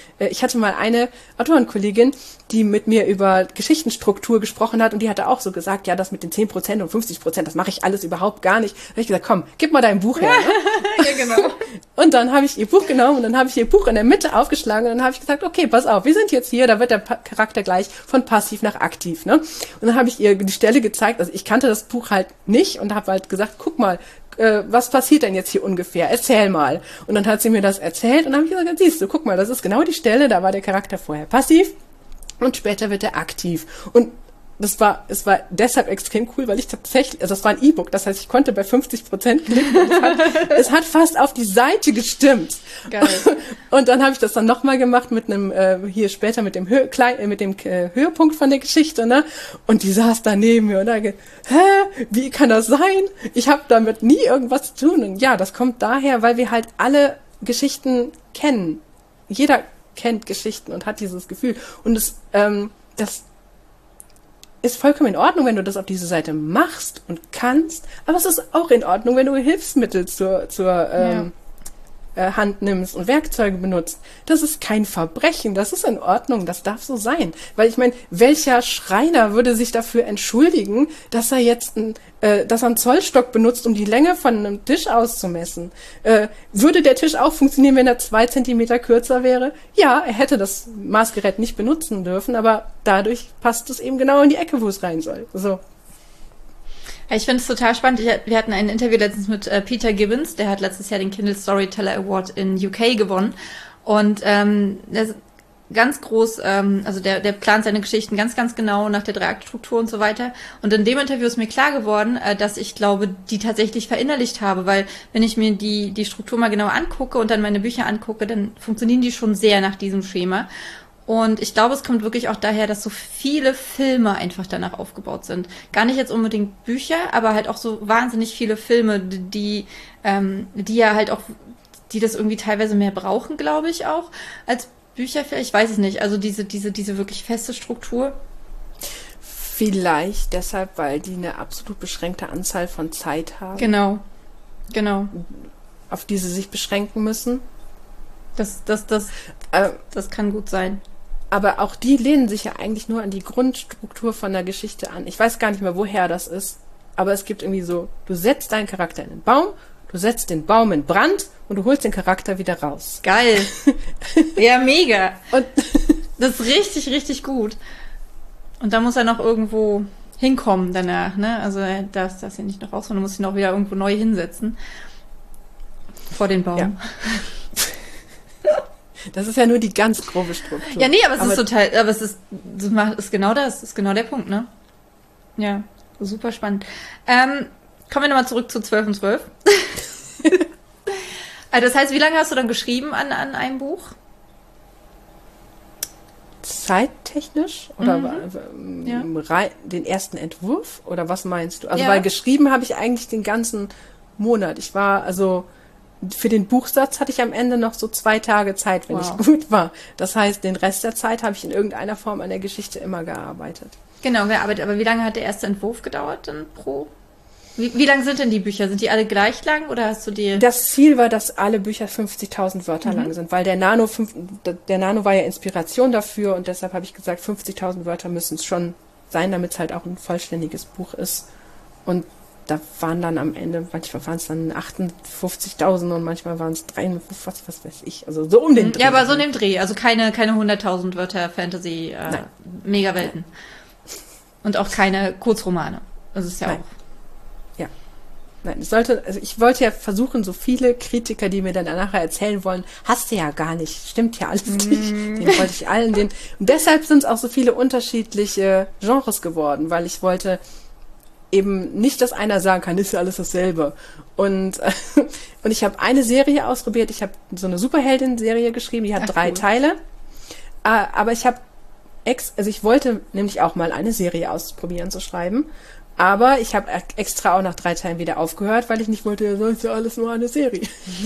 ich hatte mal eine Autorenkollegin, die mit mir über Geschichtenstruktur gesprochen hat und die hatte auch so gesagt, ja, das mit den 10% und 50%, das mache ich alles überhaupt gar nicht. Da habe ich gesagt, komm, gib mal dein Buch her. Ne? Ja, genau. Und dann habe ich ihr Buch genommen und dann habe ich ihr Buch in der Mitte aufgeschlagen und dann habe ich gesagt, okay, pass auf, wir sind jetzt hier, da wird der Charakter gleich von passiv nach aktiv. Ne? Und dann habe ich ihr die Stelle gezeigt, also ich kannte das Buch halt nicht und habe halt gesagt, guck mal, was passiert denn jetzt hier ungefähr? Erzähl mal. Und dann hat sie mir das erzählt und dann habe ich gesagt, siehst du, guck mal, das ist genau die Stelle, da war der Charakter vorher passiv und später wird er aktiv. Und es war deshalb extrem cool, weil ich tatsächlich, also das war ein E-Book, das heißt, ich konnte bei 50% klicken und es hat fast auf die Seite gestimmt. Geil. Und dann habe ich das dann nochmal gemacht mit einem, hier später mit dem Höhepunkt von der Geschichte, ne? Und die saß da neben mir und da, wie kann das sein? Ich habe damit nie irgendwas zu tun. Und ja, das kommt daher, weil wir halt alle Geschichten kennen. Jeder kennt Geschichten und hat dieses Gefühl. Und das ist vollkommen in Ordnung, wenn du das auf diese Seite machst und kannst, aber es ist auch in Ordnung, wenn du Hilfsmittel zur Hand nimmst und Werkzeuge benutzt. Das ist kein Verbrechen, das ist in Ordnung, das darf so sein. Weil ich meine, welcher Schreiner würde sich dafür entschuldigen, dass er jetzt einen Zollstock benutzt, um die Länge von einem Tisch auszumessen? Würde der Tisch auch funktionieren, wenn er 2 Zentimeter kürzer wäre? Ja, er hätte das Maßgerät nicht benutzen dürfen, aber dadurch passt es eben genau in die Ecke, wo es rein soll. So. Ich finde es total spannend. Wir hatten ein Interview letztens mit Peter Gibbons, der hat letztes Jahr den Kindle Storyteller Award in UK gewonnen. Und der ist ganz groß, also der plant seine Geschichten ganz, ganz genau nach der 3-Akt-Struktur und so weiter. Und in dem Interview ist mir klar geworden, dass ich glaube, die tatsächlich verinnerlicht habe, weil wenn ich mir die Struktur mal genau angucke und dann meine Bücher angucke, dann funktionieren die schon sehr nach diesem Schema. Und ich glaube, es kommt wirklich auch daher, dass so viele Filme einfach danach aufgebaut sind. Gar nicht jetzt unbedingt Bücher, aber halt auch so wahnsinnig viele Filme, die ja halt auch, die das irgendwie teilweise mehr brauchen, glaube ich auch, als Bücher vielleicht. Ich weiß es nicht. Also diese wirklich feste Struktur. Vielleicht deshalb, weil die eine absolut beschränkte Anzahl von Zeit haben. Genau. Auf die sie sich beschränken müssen. Das kann gut sein. Aber auch die lehnen sich ja eigentlich nur an die Grundstruktur von der Geschichte an. Ich weiß gar nicht mehr, woher das ist. Aber es gibt irgendwie so, du setzt deinen Charakter in den Baum, du setzt den Baum in Brand und du holst den Charakter wieder raus. Geil. Ja, mega. Und das ist richtig, richtig gut. Und da muss er noch irgendwo hinkommen danach, ne? Also er darf das ja nicht noch rausholen, du musst ihn auch wieder irgendwo neu hinsetzen. Vor den Baum. Ja. Das ist ja nur die ganz grobe Struktur. Ja, nee, aber es ist total, aber es ist genau das, ist genau der Punkt, ne? Ja, super spannend. Kommen wir nochmal zurück zu 12 und 12. Also das heißt, wie lange hast du dann geschrieben an einem Buch? Zeittechnisch? Oder den ersten Entwurf? Oder was meinst du? Also, weil geschrieben habe ich eigentlich den ganzen Monat. Für den Buchsatz hatte ich am Ende noch so 2 Tage Zeit, wenn ich gut war. Das heißt, den Rest der Zeit habe ich in irgendeiner Form an der Geschichte immer gearbeitet. Genau, gearbeitet. Aber wie lange hat der erste Entwurf gedauert dann pro? Wie lang sind denn die Bücher? Sind die alle gleich lang oder hast du die? Das Ziel war, dass alle Bücher 50.000 Wörter lang sind, weil der Nano war ja Inspiration dafür und deshalb habe ich gesagt, 50.000 Wörter müssen es schon sein, damit es halt auch ein vollständiges Buch ist. Und da waren dann am Ende, manchmal waren es dann 58.000 und manchmal waren es 53, was weiß ich, also so um den Dreh. Ja, aber so in dem Dreh, also keine 100.000 Wörter Fantasy, Megawelten. Und auch keine Kurzromane. Das ist ja auch. Ja. Nein, ich wollte ja versuchen, so viele Kritiker, die mir dann nachher erzählen wollen, hast du ja gar nicht, stimmt ja alles nicht. Den wollte ich allen, und deshalb sind es auch so viele unterschiedliche Genres geworden, weil ich wollte eben nicht, dass einer sagen kann, ist ja alles dasselbe. Und ich habe eine Serie ausprobiert, ich habe so eine Superheldin-Serie geschrieben, die hat 3 Teile, aber ich wollte nämlich auch mal eine Serie ausprobieren zu schreiben, aber ich habe extra auch nach 3 Teilen wieder aufgehört, weil ich nicht wollte, das ist ja alles nur eine Serie.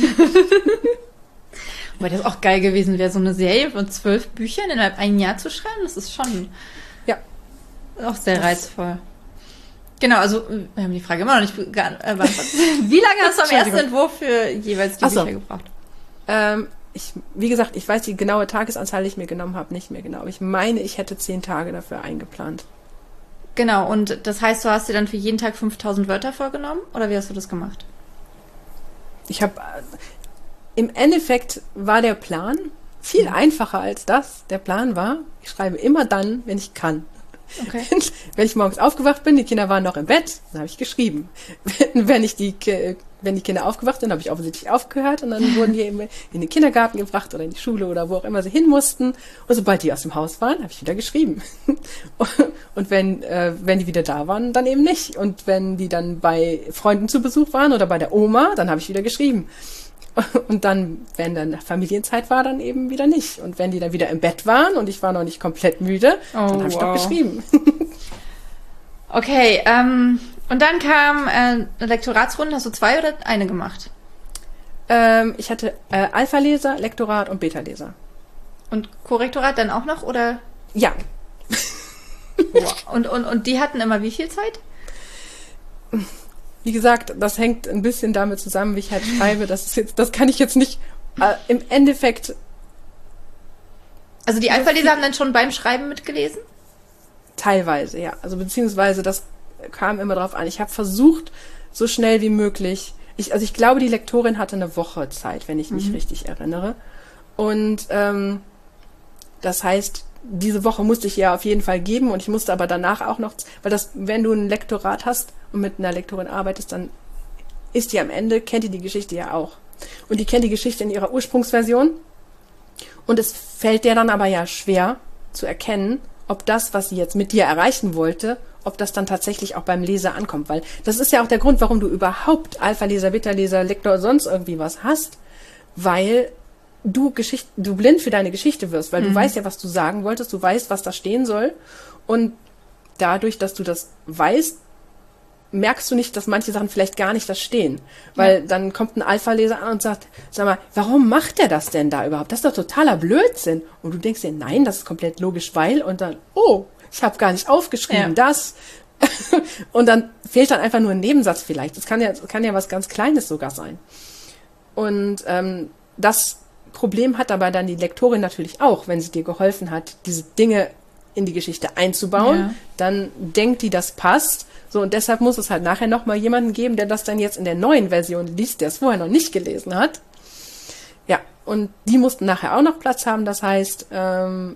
Weil das auch geil gewesen wäre, so eine Serie von 12 Büchern innerhalb ein Jahr zu schreiben, das ist schon auch sehr reizvoll. Genau, also wir haben die Frage immer noch nicht beantwortet. Wie lange hast du am ersten Entwurf für jeweils die Bücher gebraucht? wie gesagt, ich weiß die genaue Tagesanzahl, die ich mir genommen habe, nicht mehr genau. Aber ich meine, ich hätte 10 Tage dafür eingeplant. Genau, und das heißt, du hast dir dann für jeden Tag 5000 Wörter vorgenommen? Oder wie hast du das gemacht? Ich habe, im Endeffekt war der Plan viel einfacher als das. Der Plan war, ich schreibe immer dann, wenn ich kann. Okay. Wenn ich morgens aufgewacht bin, die Kinder waren noch im Bett, dann habe ich geschrieben. Wenn die Kinder aufgewacht sind, habe ich offensichtlich aufgehört und dann wurden die in den Kindergarten gebracht oder in die Schule oder wo auch immer sie hin mussten. Und sobald die aus dem Haus waren, habe ich wieder geschrieben. Und wenn die wieder da waren, dann eben nicht. Und wenn die dann bei Freunden zu Besuch waren oder bei der Oma, dann habe ich wieder geschrieben. Und dann, wenn dann Familienzeit war, dann eben wieder nicht. Und wenn die dann wieder im Bett waren und ich war noch nicht komplett müde, dann habe ich doch geschrieben. Okay, und dann kam eine Lektoratsrunde. Hast du 2 oder eine gemacht? Ich hatte Alpha-Leser, Lektorat und Beta-Leser. Und Korrektorat dann auch noch, oder? Ja. Wow. Und die hatten immer wie viel Zeit? Wie gesagt, das hängt ein bisschen damit zusammen, wie ich halt schreibe. Das kann ich jetzt nicht im Endeffekt. Also die Alpha-Leser haben dann schon beim Schreiben mitgelesen? Teilweise, ja. Also beziehungsweise das kam immer drauf an. Ich habe versucht, so schnell wie möglich. Ich glaube, die Lektorin hatte eine Woche Zeit, wenn ich mich richtig erinnere. Und das heißt, diese Woche musste ich ihr auf jeden Fall geben und ich musste aber danach auch noch, wenn du ein Lektorat hast und mit einer Lektorin arbeitest, dann ist die am Ende, kennt die Geschichte ja auch. Und die kennt die Geschichte in ihrer Ursprungsversion und es fällt der dann aber ja schwer zu erkennen, ob das, was sie jetzt mit dir erreichen wollte, ob das dann tatsächlich auch beim Leser ankommt. Weil das ist ja auch der Grund, warum du überhaupt Alpha-Leser, Beta-Leser, Lektor, sonst irgendwie was hast, weil du blind für deine Geschichte wirst, weil du weißt ja, was du sagen wolltest, du weißt, was da stehen soll und dadurch, dass du das weißt, merkst du nicht, dass manche Sachen vielleicht gar nicht da stehen, weil dann kommt ein Alpha-Leser an und sagt, sag mal, warum macht der das denn da überhaupt? Das ist doch totaler Blödsinn. Und du denkst dir, nein, das ist komplett logisch, weil und dann, oh, ich habe gar nicht aufgeschrieben, das. Und dann fehlt dann einfach nur ein Nebensatz vielleicht. Das kann ja was ganz Kleines sogar sein. Und das Problem hat aber dann die Lektorin natürlich auch, wenn sie dir geholfen hat, diese Dinge in die Geschichte einzubauen, dann denkt die, das passt. So, und deshalb muss es halt nachher nochmal jemanden geben, der das dann jetzt in der neuen Version liest, der es vorher noch nicht gelesen hat. Ja, und die mussten nachher auch noch Platz haben. Das heißt, wenn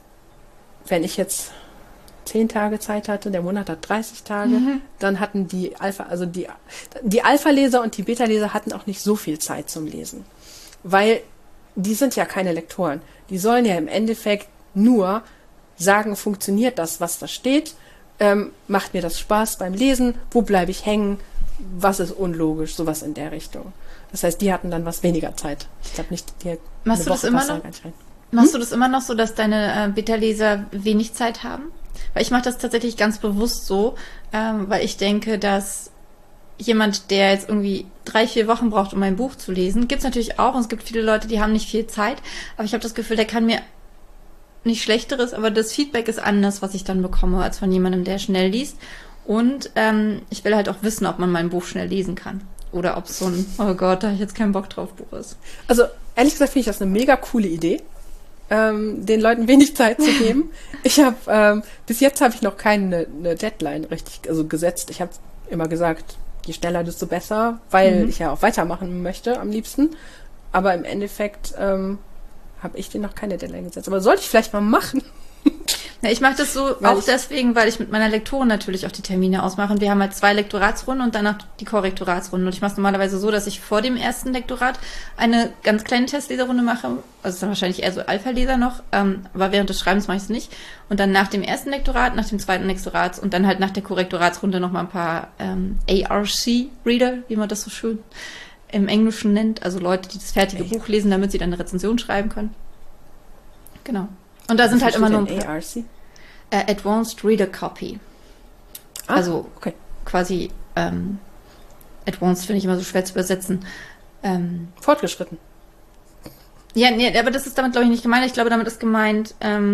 ich jetzt 10 Tage Zeit hatte, der Monat hat 30 Tage, dann hatten die Alpha-Leser und die Beta-Leser hatten auch nicht so viel Zeit zum Lesen. Weil die sind ja keine Lektoren. Die sollen ja im Endeffekt nur sagen, funktioniert das, was da steht? Macht mir das Spaß beim Lesen? Wo bleibe ich hängen? Was ist unlogisch? Sowas in der Richtung. Das heißt, die hatten dann was weniger Zeit. Ich glaube nicht, Machst du das immer noch? Machst du das immer noch so, dass deine Beta-Leser wenig Zeit haben? Weil ich mache das tatsächlich ganz bewusst so, weil ich denke, dass jemand, der jetzt irgendwie 3-4 Wochen braucht, um ein Buch zu lesen, gibt's natürlich auch, und es gibt viele Leute, die haben nicht viel Zeit, aber ich habe das Gefühl, der kann mir nicht Schlechteres, aber das Feedback ist anders, was ich dann bekomme, als von jemandem, der schnell liest. Und ich will halt auch wissen, ob man mein Buch schnell lesen kann. Oder ob es so ein, oh Gott, da habe ich jetzt keinen Bock drauf, Buch ist. Also, ehrlich gesagt finde ich das eine mega coole Idee, den Leuten wenig Zeit zu geben. Bis jetzt habe ich noch keine Deadline richtig gesetzt. Ich habe immer gesagt, je schneller, desto besser, weil ich ja auch weitermachen möchte am liebsten. Aber im Endeffekt habe ich dir noch keine Deadline gesetzt. Aber sollte ich vielleicht mal machen. Ja, ich mache das so deswegen, weil ich mit meiner Lektorin natürlich auch die Termine ausmache. Und wir haben halt 2 Lektoratsrunden und danach die Korrektoratsrunde. Und ich mache es normalerweise so, dass ich vor dem ersten Lektorat eine ganz kleine Testleserrunde mache. Also dann wahrscheinlich eher so Alpha-Leser noch. Aber während des Schreibens mache ich es nicht. Und dann nach dem ersten Lektorat, nach dem zweiten Lektorat und dann halt nach der Korrektoratsrunde noch mal ein paar ARC-Reader, wie man das so schön im Englischen nennt. Also Leute, die das fertige Buch lesen, damit sie dann eine Rezension schreiben können. Genau. Und da sind halt immer nur ein paar, ARC? Advanced Reader Copy. Also okay. quasi Advanced finde ich immer so schwer zu übersetzen. Fortgeschritten. Ja, nee, aber das ist damit, glaube ich, nicht gemeint. Ich glaube, damit ist gemeint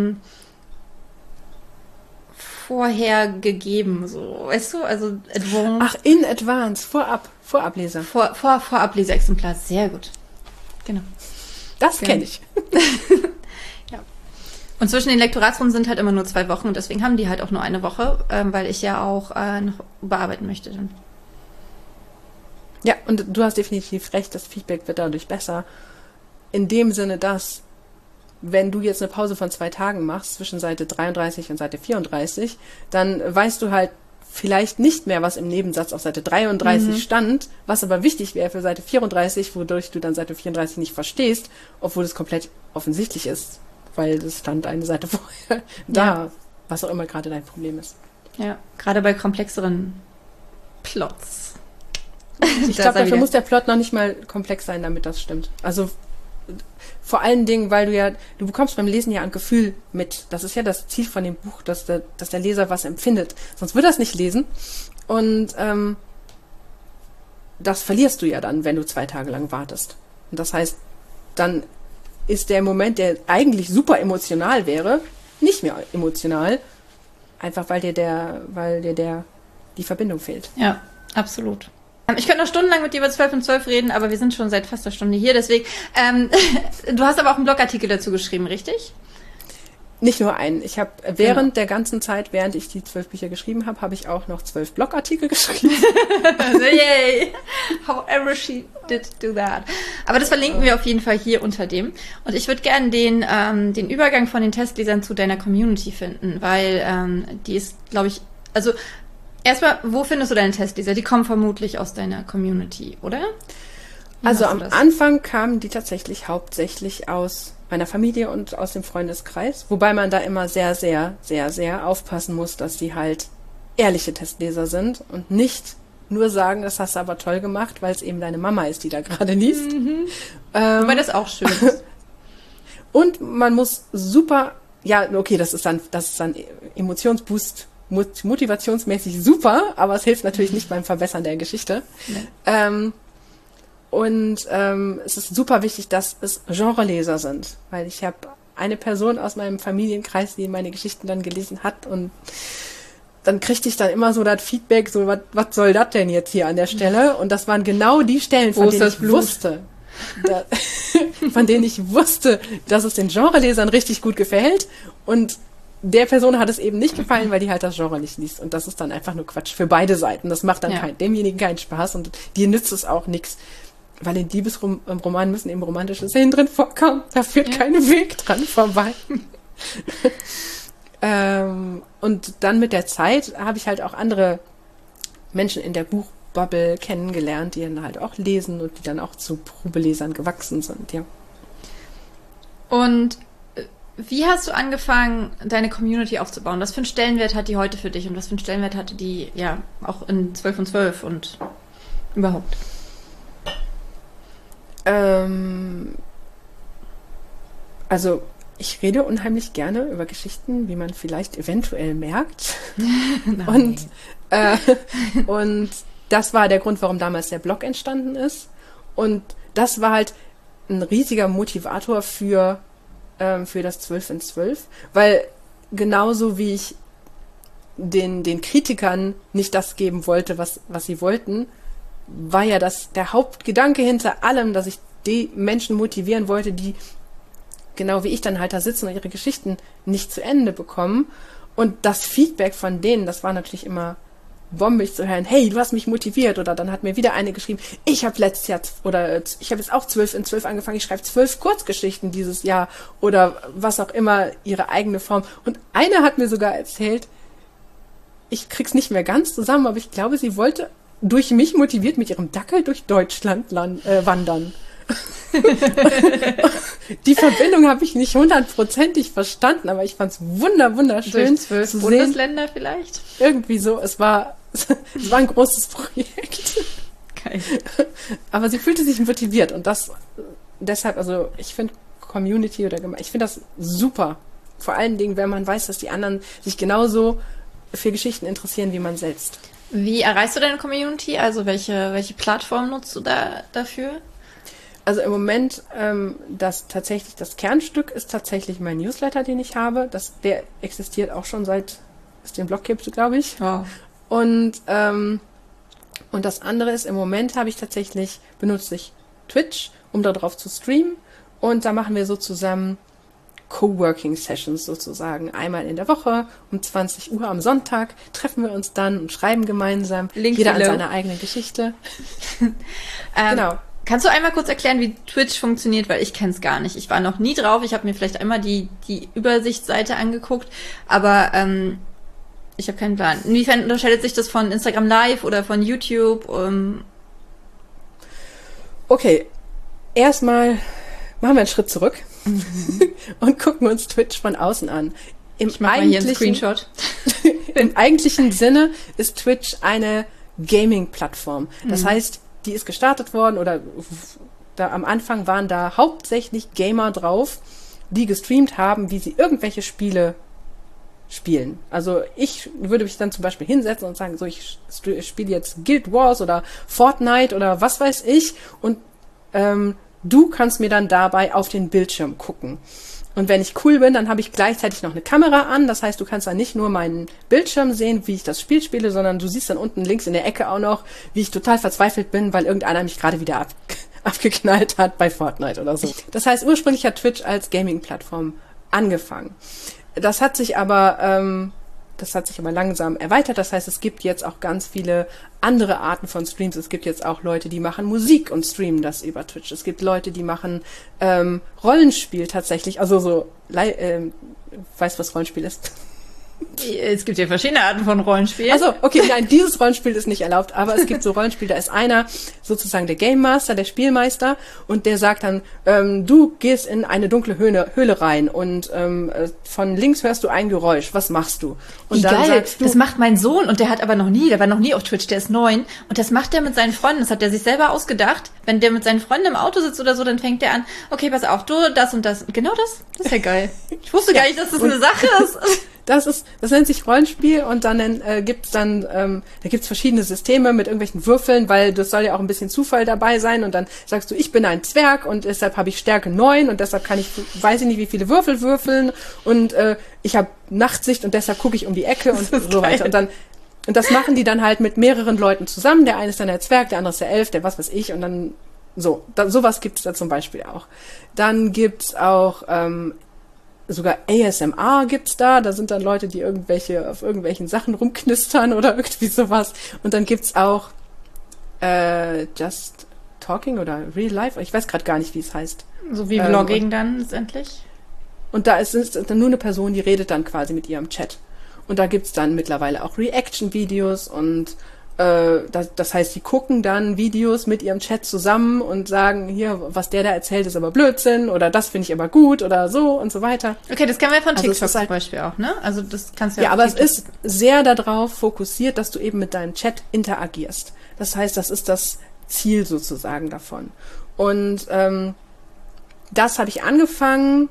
vorhergegeben, so, weißt du? Also Advanced. Ach, in Advance, Vorableser. Vorableser-Exemplar, sehr gut. Genau. Das kenne ich. Ja. Und zwischen den Lektoratsrunden sind halt immer nur 2 Wochen und deswegen haben die halt auch nur eine Woche, weil ich ja auch noch bearbeiten möchte dann. Ja, und du hast definitiv recht, das Feedback wird dadurch besser. In dem Sinne, dass, wenn du jetzt eine Pause von 2 Tagen machst, zwischen Seite 33 und Seite 34, dann weißt du halt vielleicht nicht mehr, was im Nebensatz auf Seite 33 stand, was aber wichtig wäre für Seite 34, wodurch du dann Seite 34 nicht verstehst, obwohl es komplett offensichtlich ist, weil es stand eine Seite vorher da, was auch immer gerade dein Problem ist. Ja, gerade bei komplexeren Plots. Ich glaube, dafür muss der Plot noch nicht mal komplex sein, damit das stimmt. Also vor allen Dingen, weil du bekommst beim Lesen ja ein Gefühl mit. Das ist ja das Ziel von dem Buch, dass der Leser was empfindet. Sonst würde er es nicht lesen. Und das verlierst du ja dann, wenn du 2 Tage lang wartest. Und das heißt, dann ist der Moment, der eigentlich super emotional wäre, nicht mehr emotional. Einfach weil dir die Verbindung fehlt. Ja, absolut. Ich könnte noch stundenlang mit dir über 12 und 12 reden, aber wir sind schon seit fast einer Stunde hier, deswegen. Du hast aber auch einen Blogartikel dazu geschrieben, richtig? Nicht nur einen. Ich habe während der ganzen Zeit, während ich die 12 Bücher geschrieben habe, habe ich auch noch 12 Blogartikel geschrieben. Also, yay! However she did do that. Aber das verlinken wir auf jeden Fall hier unter dem. Und ich würde gerne den Übergang von den Testlesern zu deiner Community finden, weil die ist, glaube ich, also erstmal, wo findest du deine Testleser? Die kommen vermutlich aus deiner Community, oder? Also am Anfang kamen die tatsächlich hauptsächlich aus meiner Familie und aus dem Freundeskreis, wobei man da immer sehr, sehr, sehr, sehr aufpassen muss, dass die halt ehrliche Testleser sind und nicht nur sagen, das hast du aber toll gemacht, weil es eben deine Mama ist, die da gerade liest. Wobei das auch schön ist. Und man muss super, ja, okay, das ist dann Emotionsboost, motivationsmäßig super, aber es hilft natürlich nicht beim Verbessern der Geschichte. Nee. Es ist super wichtig, dass es Genreleser sind, weil ich habe eine Person aus meinem Familienkreis, die meine Geschichten dann gelesen hat und dann kriegte ich dann immer so das Feedback, so, was soll das denn jetzt hier an der Stelle? Und das waren genau die Stellen, von denen ich wusste, dass es den Genrelesern richtig gut gefällt und der Person hat es eben nicht gefallen, weil die halt das Genre nicht liest. Und das ist dann einfach nur Quatsch für beide Seiten. Das macht dann demjenigen keinen Spaß und dir nützt es auch nichts. Weil in Liebesromanen müssen eben romantische Szenen drin vorkommen. Da führt kein Weg dran vorbei. Und dann mit der Zeit habe ich halt auch andere Menschen in der Buchbubble kennengelernt, die dann halt auch lesen und die dann auch zu Probelesern gewachsen sind, ja. Und wie hast du angefangen, deine Community aufzubauen? Was für einen Stellenwert hat die heute für dich und was für einen Stellenwert hatte die ja auch in 12 und 12 und überhaupt? Also ich rede unheimlich gerne über Geschichten, wie man vielleicht eventuell merkt. Und das war der Grund, warum damals der Blog entstanden ist. Und das war halt ein riesiger Motivator für das 12 in 12, weil genauso wie ich den Kritikern nicht das geben wollte, was sie wollten, war ja der Hauptgedanke hinter allem, dass ich die Menschen motivieren wollte, die genau wie ich dann halt da sitzen und ihre Geschichten nicht zu Ende bekommen. Und das Feedback von denen, das war natürlich immer bombig zu hören, hey, du hast mich motiviert. Oder dann hat mir wieder eine geschrieben, ich habe letztes Jahr, oder ich habe jetzt auch 12 in 12 angefangen, ich schreibe 12 Kurzgeschichten dieses Jahr. Oder was auch immer, ihre eigene Form. Und eine hat mir sogar erzählt, ich krieg's nicht mehr ganz zusammen, aber ich glaube, sie wollte durch mich motiviert mit ihrem Dackel durch Deutschland wandern. Die Verbindung habe ich nicht 100%ig verstanden, aber ich fand es wunderschön. Durch 12 Bundesländer vielleicht? Irgendwie so. Es war ein großes Projekt. Geil. Aber sie fühlte sich motiviert und deshalb, also ich finde Community ich finde das super. Vor allen Dingen, wenn man weiß, dass die anderen sich genauso für Geschichten interessieren wie man selbst. Wie erreichst du deine Community? Also welche Plattform nutzt du dafür? Also im Moment, das Kernstück ist tatsächlich mein Newsletter, den ich habe. Der existiert auch schon seit es den Blog gibt, glaube ich. Wow. Und das andere ist, im Moment benutze ich Twitch, um darauf zu streamen Und da machen wir so zusammen Coworking-Sessions sozusagen. Einmal in der Woche um 20 Uhr am Sonntag treffen wir uns dann und schreiben gemeinsam. Link jeder an below. seiner eigenen Geschichte. Genau. Kannst du einmal kurz erklären, wie Twitch funktioniert? Weil ich kenne es gar nicht. Ich war noch nie drauf. Ich habe mir vielleicht einmal die Übersichtsseite angeguckt, aber ich habe keinen Plan. Inwiefern unterscheidet sich das von Instagram Live oder von YouTube? Okay, erstmal machen wir einen Schritt zurück und gucken uns Twitch von außen an. Ich mache mal hier einen Screenshot. Im eigentlichen Sinne ist Twitch eine Gaming-Plattform. Das heißt, die ist gestartet worden oder da am Anfang waren da hauptsächlich Gamer drauf, die gestreamt haben, wie sie irgendwelche Spiele spielen. Also ich würde mich dann zum Beispiel hinsetzen und sagen, so ich spiele jetzt Guild Wars oder Fortnite oder was weiß ich und du kannst mir dann dabei auf den Bildschirm gucken. Und wenn ich cool bin, dann habe ich gleichzeitig noch eine Kamera an. Das heißt, du kannst dann nicht nur meinen Bildschirm sehen, wie ich das Spiel spiele, sondern du siehst dann unten links in der Ecke auch noch, wie ich total verzweifelt bin, weil irgendeiner mich gerade wieder abgeknallt hat bei Fortnite oder so. Das heißt, ursprünglich hat Twitch als Gaming-Plattform angefangen. Das hat sich aber langsam erweitert. Das heißt, es gibt jetzt auch ganz viele andere Arten von Streams. Es gibt jetzt auch Leute, die machen Musik und streamen das über Twitch. Es gibt Leute, die machen Rollenspiel tatsächlich. Also so, weißt du, was Rollenspiel ist? Es gibt ja verschiedene Arten von Rollenspielen. Also okay, nein, dieses Rollenspiel ist nicht erlaubt, aber es gibt so Rollenspiel, da ist einer sozusagen der Game Master, der Spielmeister und der sagt dann, du gehst in eine dunkle Höhle rein und von links hörst du ein Geräusch, was machst du? Und wie dann geil, sagst du, das macht mein Sohn und der war noch nie auf Twitch, der ist 9 und das macht der mit seinen Freunden, das hat er sich selber ausgedacht. Wenn der mit seinen Freunden im Auto sitzt oder so, dann fängt der an, okay, pass auf, du, das und das. Genau das ist ja geil. Ich wusste gar nicht, dass das eine Sache ist. Das nennt sich Rollenspiel und dann gibt's verschiedene Systeme mit irgendwelchen Würfeln, weil das soll ja auch ein bisschen Zufall dabei sein und dann sagst du, ich bin ein Zwerg und deshalb habe ich Stärke 9 und deshalb kann ich, weiß ich nicht, wie viele Würfel würfeln und ich habe Nachtsicht und deshalb gucke ich um die Ecke und so weiter. Und das machen die dann halt mit mehreren Leuten zusammen. Der eine ist dann der Zwerg, der andere ist der Elf, der was weiß ich und dann sowas gibt's da zum Beispiel auch. Dann gibt's auch sogar ASMR gibt's da sind dann Leute, die auf irgendwelchen Sachen rumknistern oder irgendwie sowas. Und dann gibt's auch Just Talking oder Real Life, ich weiß gerade gar nicht, wie es heißt. So wie Vlogging dann letztendlich. Und da ist dann nur eine Person, die redet dann quasi mit ihrem Chat. Und da gibt's dann mittlerweile auch Reaction-Videos und das heißt, die gucken dann Videos mit ihrem Chat zusammen und sagen, hier, was der da erzählt, ist aber Blödsinn oder das finde ich aber gut oder so und so weiter. Okay, das kennen wir von TikTok halt, zum Beispiel auch, ne? Also das kannst du ja aber es ist sehr darauf fokussiert, dass du eben mit deinem Chat interagierst. Das heißt, das ist das Ziel sozusagen davon. Und das habe ich angefangen,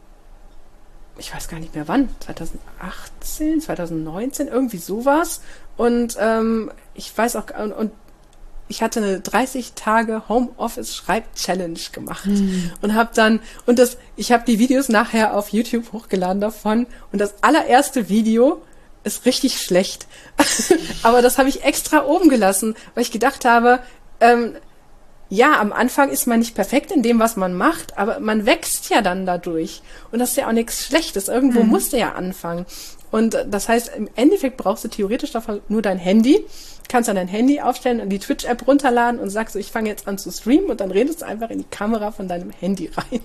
ich weiß gar nicht mehr wann, 2018, 2019, irgendwie sowas. Und ich weiß auch, und ich hatte eine 30 Tage Homeoffice-Schreib-Challenge gemacht und ich habe die Videos nachher auf YouTube hochgeladen davon und das allererste Video ist richtig schlecht. Aber das habe ich extra oben gelassen, weil ich gedacht habe, ja, am Anfang ist man nicht perfekt in dem, was man macht, aber man wächst ja dann dadurch. Und das ist ja auch nichts Schlechtes. Irgendwo musst du ja anfangen. Und das heißt, im Endeffekt brauchst du theoretisch davon nur dein Handy, kannst dann dein Handy aufstellen und die Twitch-App runterladen und sagst so, ich fange jetzt an zu streamen und dann redest du einfach in die Kamera von deinem Handy rein.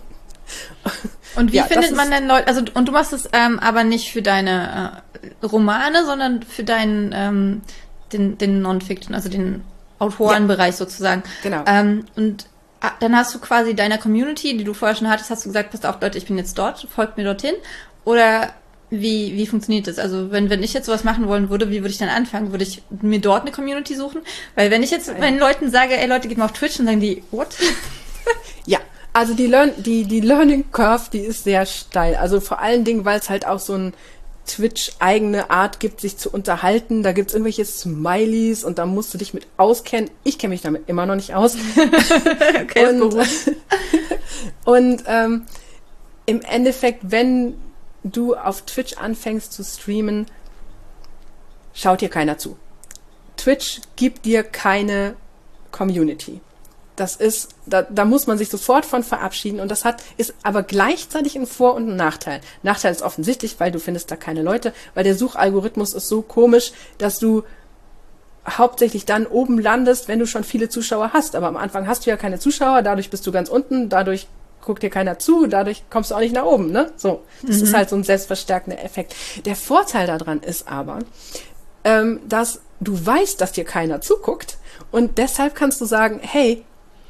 Und wie findet man denn Leute, also und du machst es aber nicht für deine Romane, sondern für deinen den Non-Fiction, also den Autorenbereich sozusagen. Genau. Und dann hast du quasi deiner Community, die du vorher schon hattest, hast du gesagt, passt auf Leute, ich bin jetzt dort, folgt mir dorthin. Oder wie funktioniert das? Also wenn ich jetzt sowas machen wollen würde, wie würde ich dann anfangen? Würde ich mir dort eine Community suchen? Weil wenn ich jetzt meinen Leuten sage, ey Leute, geht mal auf Twitch, dann sagen die, what? Ja, also die Learning Curve, die ist sehr steil. Also vor allen Dingen, weil es halt auch so ein Twitch-eigene Art gibt, sich zu unterhalten. Da gibt's irgendwelche Smileys und da musst du dich mit auskennen. Ich kenne mich damit immer noch nicht aus. Okay, und im Endeffekt, wenn du auf Twitch anfängst zu streamen, schaut dir keiner zu. Twitch gibt dir keine Community. da muss man sich sofort von verabschieden und ist aber gleichzeitig ein Vor- und ein Nachteil. Nachteil ist offensichtlich, weil du findest da keine Leute, weil der Suchalgorithmus ist so komisch, dass du hauptsächlich dann oben landest, wenn du schon viele Zuschauer hast. Aber am Anfang hast du ja keine Zuschauer, dadurch bist du ganz unten, dadurch guckt dir keiner zu, dadurch kommst du auch nicht nach oben, ne? So. Das ist halt so ein selbstverstärkender Effekt. Der Vorteil daran ist aber, dass du weißt, dass dir keiner zuguckt und deshalb kannst du sagen, hey,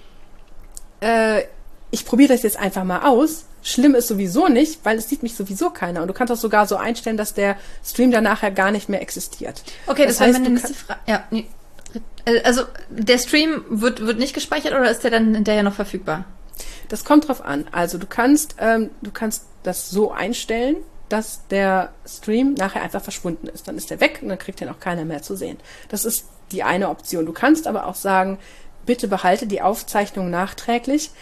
ich probiere das jetzt einfach mal aus. Schlimm ist sowieso nicht, weil es sieht mich sowieso keiner. Und du kannst das sogar so einstellen, dass der Stream dann nachher gar nicht mehr existiert. Okay, das heißt, meine nächste Frage. Ja, nee. Also der Stream wird nicht gespeichert oder ist der dann hinterher noch verfügbar? Das kommt drauf an. Also du kannst das so einstellen, dass der Stream nachher einfach verschwunden ist. Dann ist der weg und dann kriegt den auch keiner mehr zu sehen. Das ist die eine Option. Du kannst aber auch sagen, bitte behalte die Aufzeichnung nachträglich.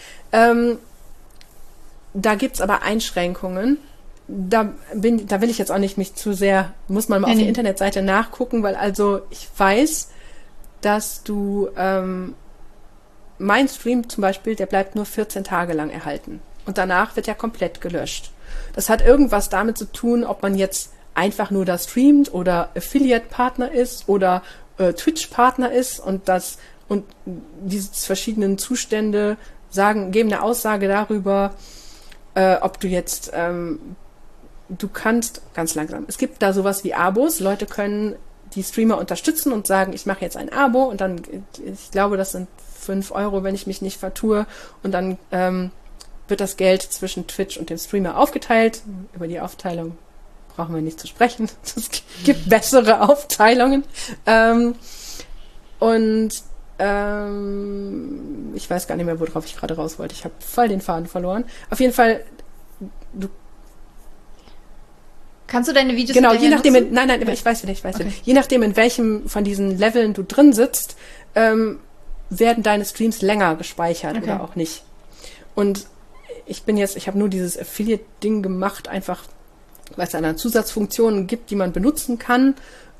Da gibt's aber Einschränkungen. Da will ich jetzt auch nicht mich zu sehr, muss man mal auf der Internetseite nachgucken, weil also ich weiß, dass du, mein Stream zum Beispiel, der bleibt nur 14 Tage lang erhalten. Und danach wird er komplett gelöscht. Das hat irgendwas damit zu tun, ob man jetzt einfach nur da streamt oder Affiliate-Partner ist oder Twitch-Partner ist und diese verschiedenen Zustände geben eine Aussage darüber, ob du jetzt, du kannst, ganz langsam, es gibt da sowas wie Abos, Leute können die Streamer unterstützen und sagen, ich mache jetzt ein Abo und dann, ich glaube, das sind 5 Euro, wenn ich mich nicht vertue und dann wird das Geld zwischen Twitch und dem Streamer aufgeteilt. Über die Aufteilung brauchen wir nicht zu sprechen. Es gibt bessere Aufteilungen. Ich weiß gar nicht mehr, worauf ich gerade raus wollte. Ich habe voll den Faden verloren. Auf jeden Fall, kannst du deine Videos genau, je nachdem, nein, okay. ich weiß wieder. Je nachdem, in welchem von diesen Leveln du drin sitzt, werden deine Streams länger gespeichert oder auch nicht. Und ich habe nur dieses Affiliate-Ding gemacht, einfach, weil es dann Zusatzfunktionen gibt, die man benutzen kann.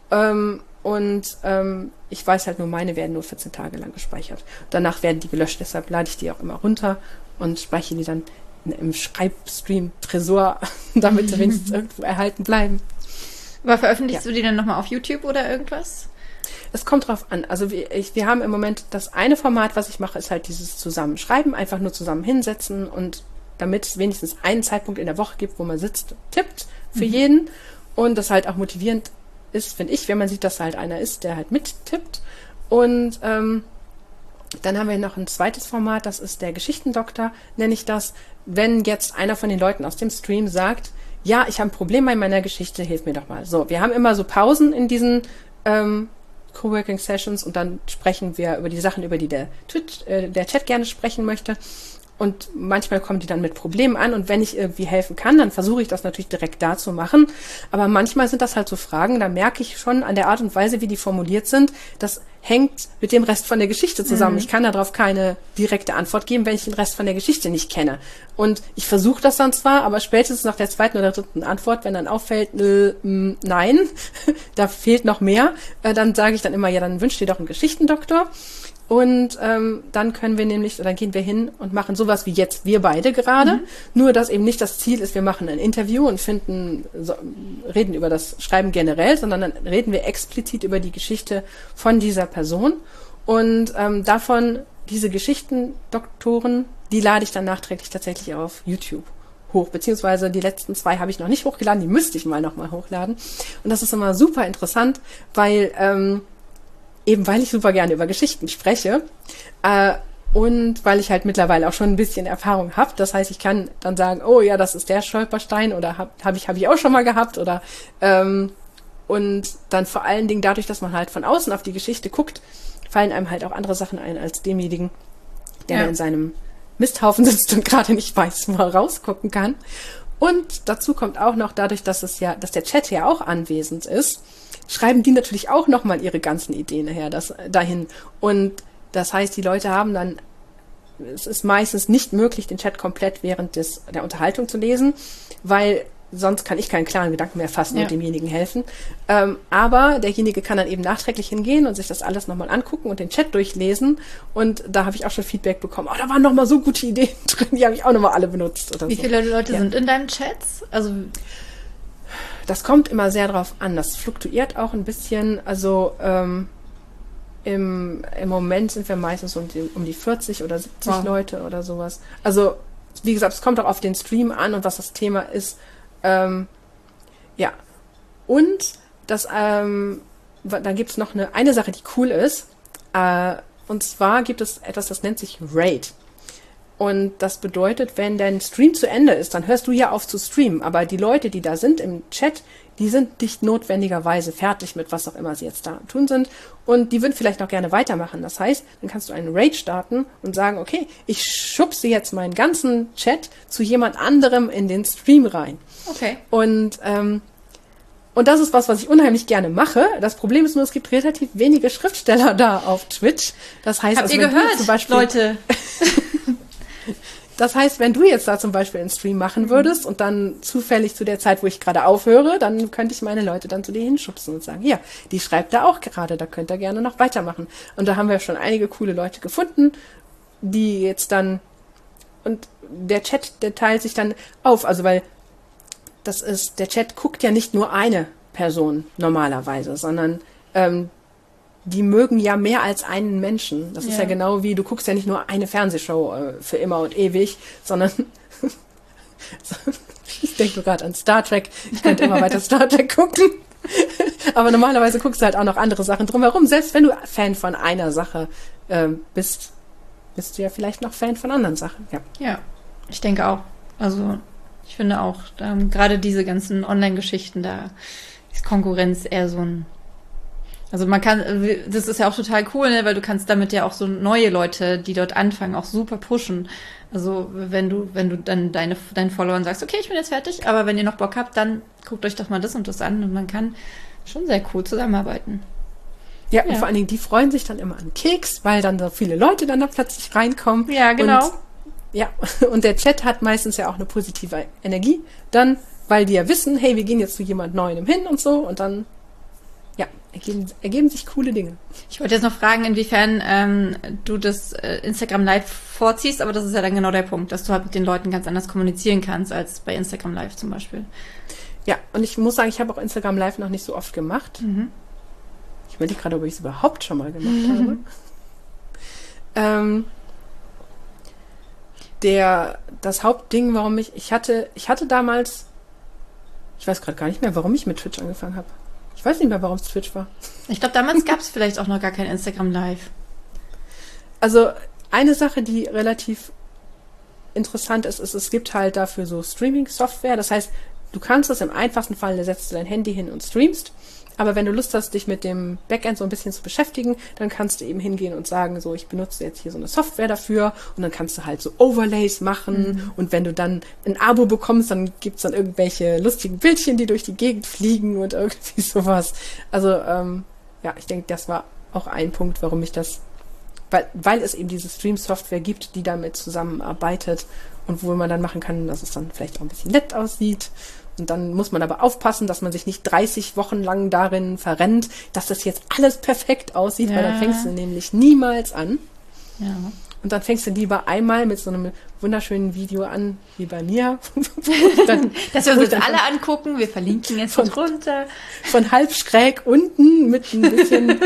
Ich weiß halt nur, meine werden nur 14 Tage lang gespeichert. Danach werden die gelöscht, deshalb lade ich die auch immer runter und speichere die dann im Schreibstream-Tresor, damit sie wenigstens irgendwo erhalten bleiben. Aber veröffentlichst du die dann nochmal auf YouTube oder irgendwas? Es kommt drauf an. Also wir haben im Moment das eine Format, was ich mache, ist halt dieses Zusammenschreiben, einfach nur zusammen hinsetzen und damit es wenigstens einen Zeitpunkt in der Woche gibt, wo man sitzt, tippt für jeden und das halt auch motivierend ist, finde ich, wenn man sieht, dass halt einer ist, der halt mittippt. Und dann haben wir noch ein zweites Format, das ist der Geschichtendoktor, nenne ich das. Wenn jetzt einer von den Leuten aus dem Stream sagt, ja, ich habe ein Problem bei meiner Geschichte, hilf mir doch mal. So, wir haben immer so Pausen in diesen Coworking Sessions und dann sprechen wir über die Sachen, über die der Chat gerne sprechen möchte. Und manchmal kommen die dann mit Problemen an und wenn ich irgendwie helfen kann, dann versuche ich das natürlich direkt da zu machen. Aber manchmal sind das halt so Fragen, da merke ich schon an der Art und Weise, wie die formuliert sind, das hängt mit dem Rest von der Geschichte zusammen. Ich kann darauf keine direkte Antwort geben, wenn ich den Rest von der Geschichte nicht kenne. Und ich versuche das dann zwar, aber spätestens nach der zweiten oder dritten Antwort, wenn dann auffällt, nein, da fehlt noch mehr, dann sage ich dann immer, ja, dann wünsch dir doch einen Geschichtendoktor. Und dann gehen wir hin und machen sowas wie jetzt wir beide gerade. Nur, dass eben nicht das Ziel ist, wir machen ein Interview und reden über das Schreiben generell, sondern dann reden wir explizit über die Geschichte von dieser Person. Und davon, diese Geschichtendoktoren, die lade ich dann nachträglich tatsächlich auf YouTube hoch. Beziehungsweise die letzten 2 habe ich noch nicht hochgeladen, die müsste ich mal nochmal hochladen. Und das ist immer super interessant, weil ich super gerne über Geschichten spreche und weil ich halt mittlerweile auch schon ein bisschen Erfahrung habe. Das heißt, ich kann dann sagen, oh ja, das ist der Stolperstein oder hab ich auch schon mal gehabt oder und dann vor allen Dingen dadurch, dass man halt von außen auf die Geschichte guckt, fallen einem halt auch andere Sachen ein als demjenigen, der in seinem Misthaufen sitzt und gerade nicht weiß, wo er rausgucken kann. Und dazu kommt auch noch dadurch, dass der Chat ja auch anwesend ist, schreiben die natürlich auch nochmal ihre ganzen Ideen dahin. Und das heißt, die Leute haben dann, es ist meistens nicht möglich, den Chat komplett während der Unterhaltung zu lesen, weil sonst kann ich keinen klaren Gedanken mehr fassen Ja. und demjenigen helfen. Aber derjenige kann dann eben nachträglich hingehen und sich das alles nochmal angucken und den Chat durchlesen. Und da habe ich auch schon Feedback bekommen. Oh, da waren nochmal so gute Ideen drin, die habe ich auch nochmal alle benutzt. Oder Wie so. viele Leute Ja. sind in deinen Chats? Also, Das kommt immer sehr drauf an. Das fluktuiert auch ein bisschen. Also im Moment sind wir meistens um die 40 oder 70 Wow. Leute oder sowas. Also, wie gesagt, es kommt auch auf den Stream an und was das Thema ist. Ja. Und dann gibt es noch eine Sache, die cool ist. Und zwar gibt es etwas, das nennt sich Raid. Und das bedeutet, wenn dein Stream zu Ende ist, dann hörst du ja auf zu streamen. Aber die Leute, die da sind im Chat, die sind nicht notwendigerweise fertig mit was auch immer sie jetzt da am tun sind. Und die würden vielleicht noch gerne weitermachen. Das heißt, dann kannst du einen Raid starten und sagen, okay, ich schubse jetzt meinen ganzen Chat zu jemand anderem in den Stream rein. okay. Und das ist was ich unheimlich gerne mache. Das Problem ist nur, es gibt relativ wenige Schriftsteller da auf Twitch. Das heißt, Habt ihr wenn du gehört, zum Beispiel, Leute? Das heißt, wenn du jetzt da zum Beispiel einen Stream machen würdest und dann zufällig zu der Zeit, wo ich gerade aufhöre, dann könnte ich meine Leute dann zu dir hinschubsen und sagen, hier, die schreibt da auch gerade, da könnt ihr gerne noch weitermachen. Und da haben wir schon einige coole Leute gefunden, die jetzt dann, und der Chat, der teilt sich dann auf, also weil der Chat guckt ja nicht nur eine Person normalerweise, sondern die mögen ja mehr als einen Menschen. Das ist Ja. ja genau wie, du guckst ja nicht nur eine Fernsehshow für immer und ewig, sondern ich denke nur gerade an Star Trek. Ich könnte immer weiter Star Trek gucken. Aber normalerweise guckst du halt auch noch andere Sachen drumherum. Selbst wenn du Fan von einer Sache bist du ja vielleicht noch Fan von anderen Sachen. Ja. Ja, ich denke auch. Also, ich finde auch, gerade diese ganzen Online-Geschichten, da ist Konkurrenz eher so ein. Also man kann, das ist ja auch total cool, ne, weil du kannst damit ja auch so neue Leute, die dort anfangen, auch super pushen. Also wenn du dann deinen Followern sagst, okay, ich bin jetzt fertig, aber wenn ihr noch Bock habt, dann guckt euch doch mal das und das an und man kann schon sehr cool zusammenarbeiten. Ja, und Ja. vor allen Dingen, die freuen sich dann immer an Keks, weil dann so viele Leute dann da plötzlich reinkommen. Ja, genau. Und, ja, und der Chat hat meistens ja auch eine positive Energie, dann, weil die ja wissen, hey, wir gehen jetzt zu jemand Neuem hin und so und dann, ja, ergeben sich coole Dinge. Ich wollte jetzt noch fragen, inwiefern du das Instagram Live vorziehst, aber das ist ja dann genau der Punkt, dass du halt mit den Leuten ganz anders kommunizieren kannst als bei Instagram Live zum Beispiel. Ja, und ich muss sagen, ich habe auch Instagram Live noch nicht so oft gemacht. Ich überlege gerade, ob ich es überhaupt schon mal gemacht habe. Das Hauptding, warum ich hatte damals, ich weiß gerade gar nicht mehr, warum ich mit Twitch angefangen habe. Ich weiß nicht mehr, warum es Twitch war. Ich glaube, damals gab es vielleicht auch noch gar kein Instagram Live. Also eine Sache, die relativ interessant ist, es gibt halt dafür so Streaming-Software. Das heißt, du kannst es im einfachsten Fall, da setzt du dein Handy hin und streamst. Aber wenn du Lust hast, dich mit dem Backend so ein bisschen zu beschäftigen, dann kannst du eben hingehen und sagen, so, ich benutze jetzt hier so eine Software dafür und dann kannst du halt so Overlays machen und wenn du dann ein Abo bekommst, dann gibt's dann irgendwelche lustigen Bildchen, die durch die Gegend fliegen und irgendwie sowas. Also, ja, ich denke, das war auch ein Punkt, warum ich das, weil es eben diese Stream-Software gibt, die damit zusammenarbeitet und wo man dann machen kann, dass es dann vielleicht auch ein bisschen nett aussieht. Und dann muss man aber aufpassen, dass man sich nicht 30 Wochen lang darin verrennt, dass das jetzt alles perfekt aussieht, weil dann fängst du nämlich niemals an. Ja. Und dann fängst du lieber einmal mit so einem wunderschönen Video an, wie bei mir. Dann, Dass wir wo uns ich jetzt dann alle angucken, wir verlinken jetzt von- drunter. von halb schräg unten mit ein bisschen...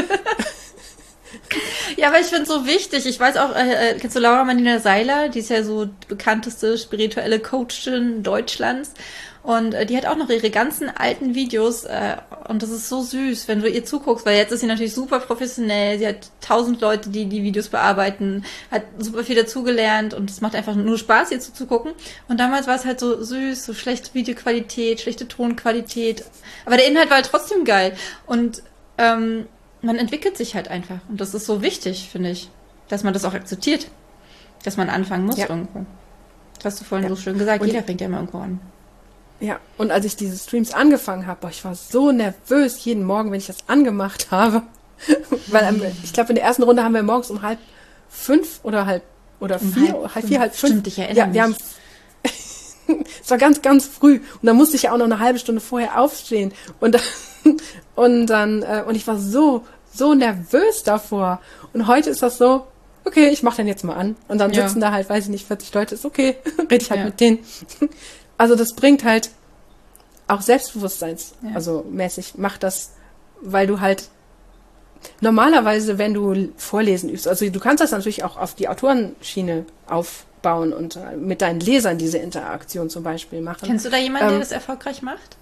Ja, aber ich finde es so wichtig. Ich weiß auch, kennst du Laura Marlina Seiler? Die ist ja so die bekannteste spirituelle Coachin Deutschlands. Und die hat auch noch ihre ganzen alten Videos. Und das ist so süß, wenn du ihr zuguckst, weil jetzt ist sie natürlich super professionell. Sie hat 1000 Leute, die die Videos bearbeiten, hat super viel dazugelernt und es macht einfach nur Spaß, ihr zuzugucken. Und damals war es halt so süß, so schlechte Videoqualität, schlechte Tonqualität. Aber der Inhalt war halt trotzdem geil. Und man entwickelt sich halt einfach. Und das ist so wichtig, finde ich, dass man das auch akzeptiert. Dass man anfangen muss irgendwo. Das hast du vorhin so schön gesagt. Und Jeder fängt ja immer irgendwo an. Ja, und als ich diese Streams angefangen habe, ich war so nervös jeden Morgen, wenn ich das angemacht habe. Weil ich glaube, in der ersten Runde haben wir morgens um 4:30 oder halb 4, halb 5. Stimmt, ich erinnere Ja, wir haben Es war ganz, ganz früh. Und dann musste ich ja auch noch eine halbe Stunde vorher aufstehen. Und ich war so nervös davor. Und heute ist das so, okay, ich mach den jetzt mal an. Und dann sitzen da halt, weiß ich nicht, 40 Leute, ist okay, rede ich halt mit denen. Also das bringt halt auch also mäßig, macht das, weil du halt normalerweise, wenn du Vorlesen übst, also du kannst das natürlich auch auf die Autorenschiene aufbauen und mit deinen Lesern diese Interaktion zum Beispiel machen. Kennst du da jemanden, der das erfolgreich macht?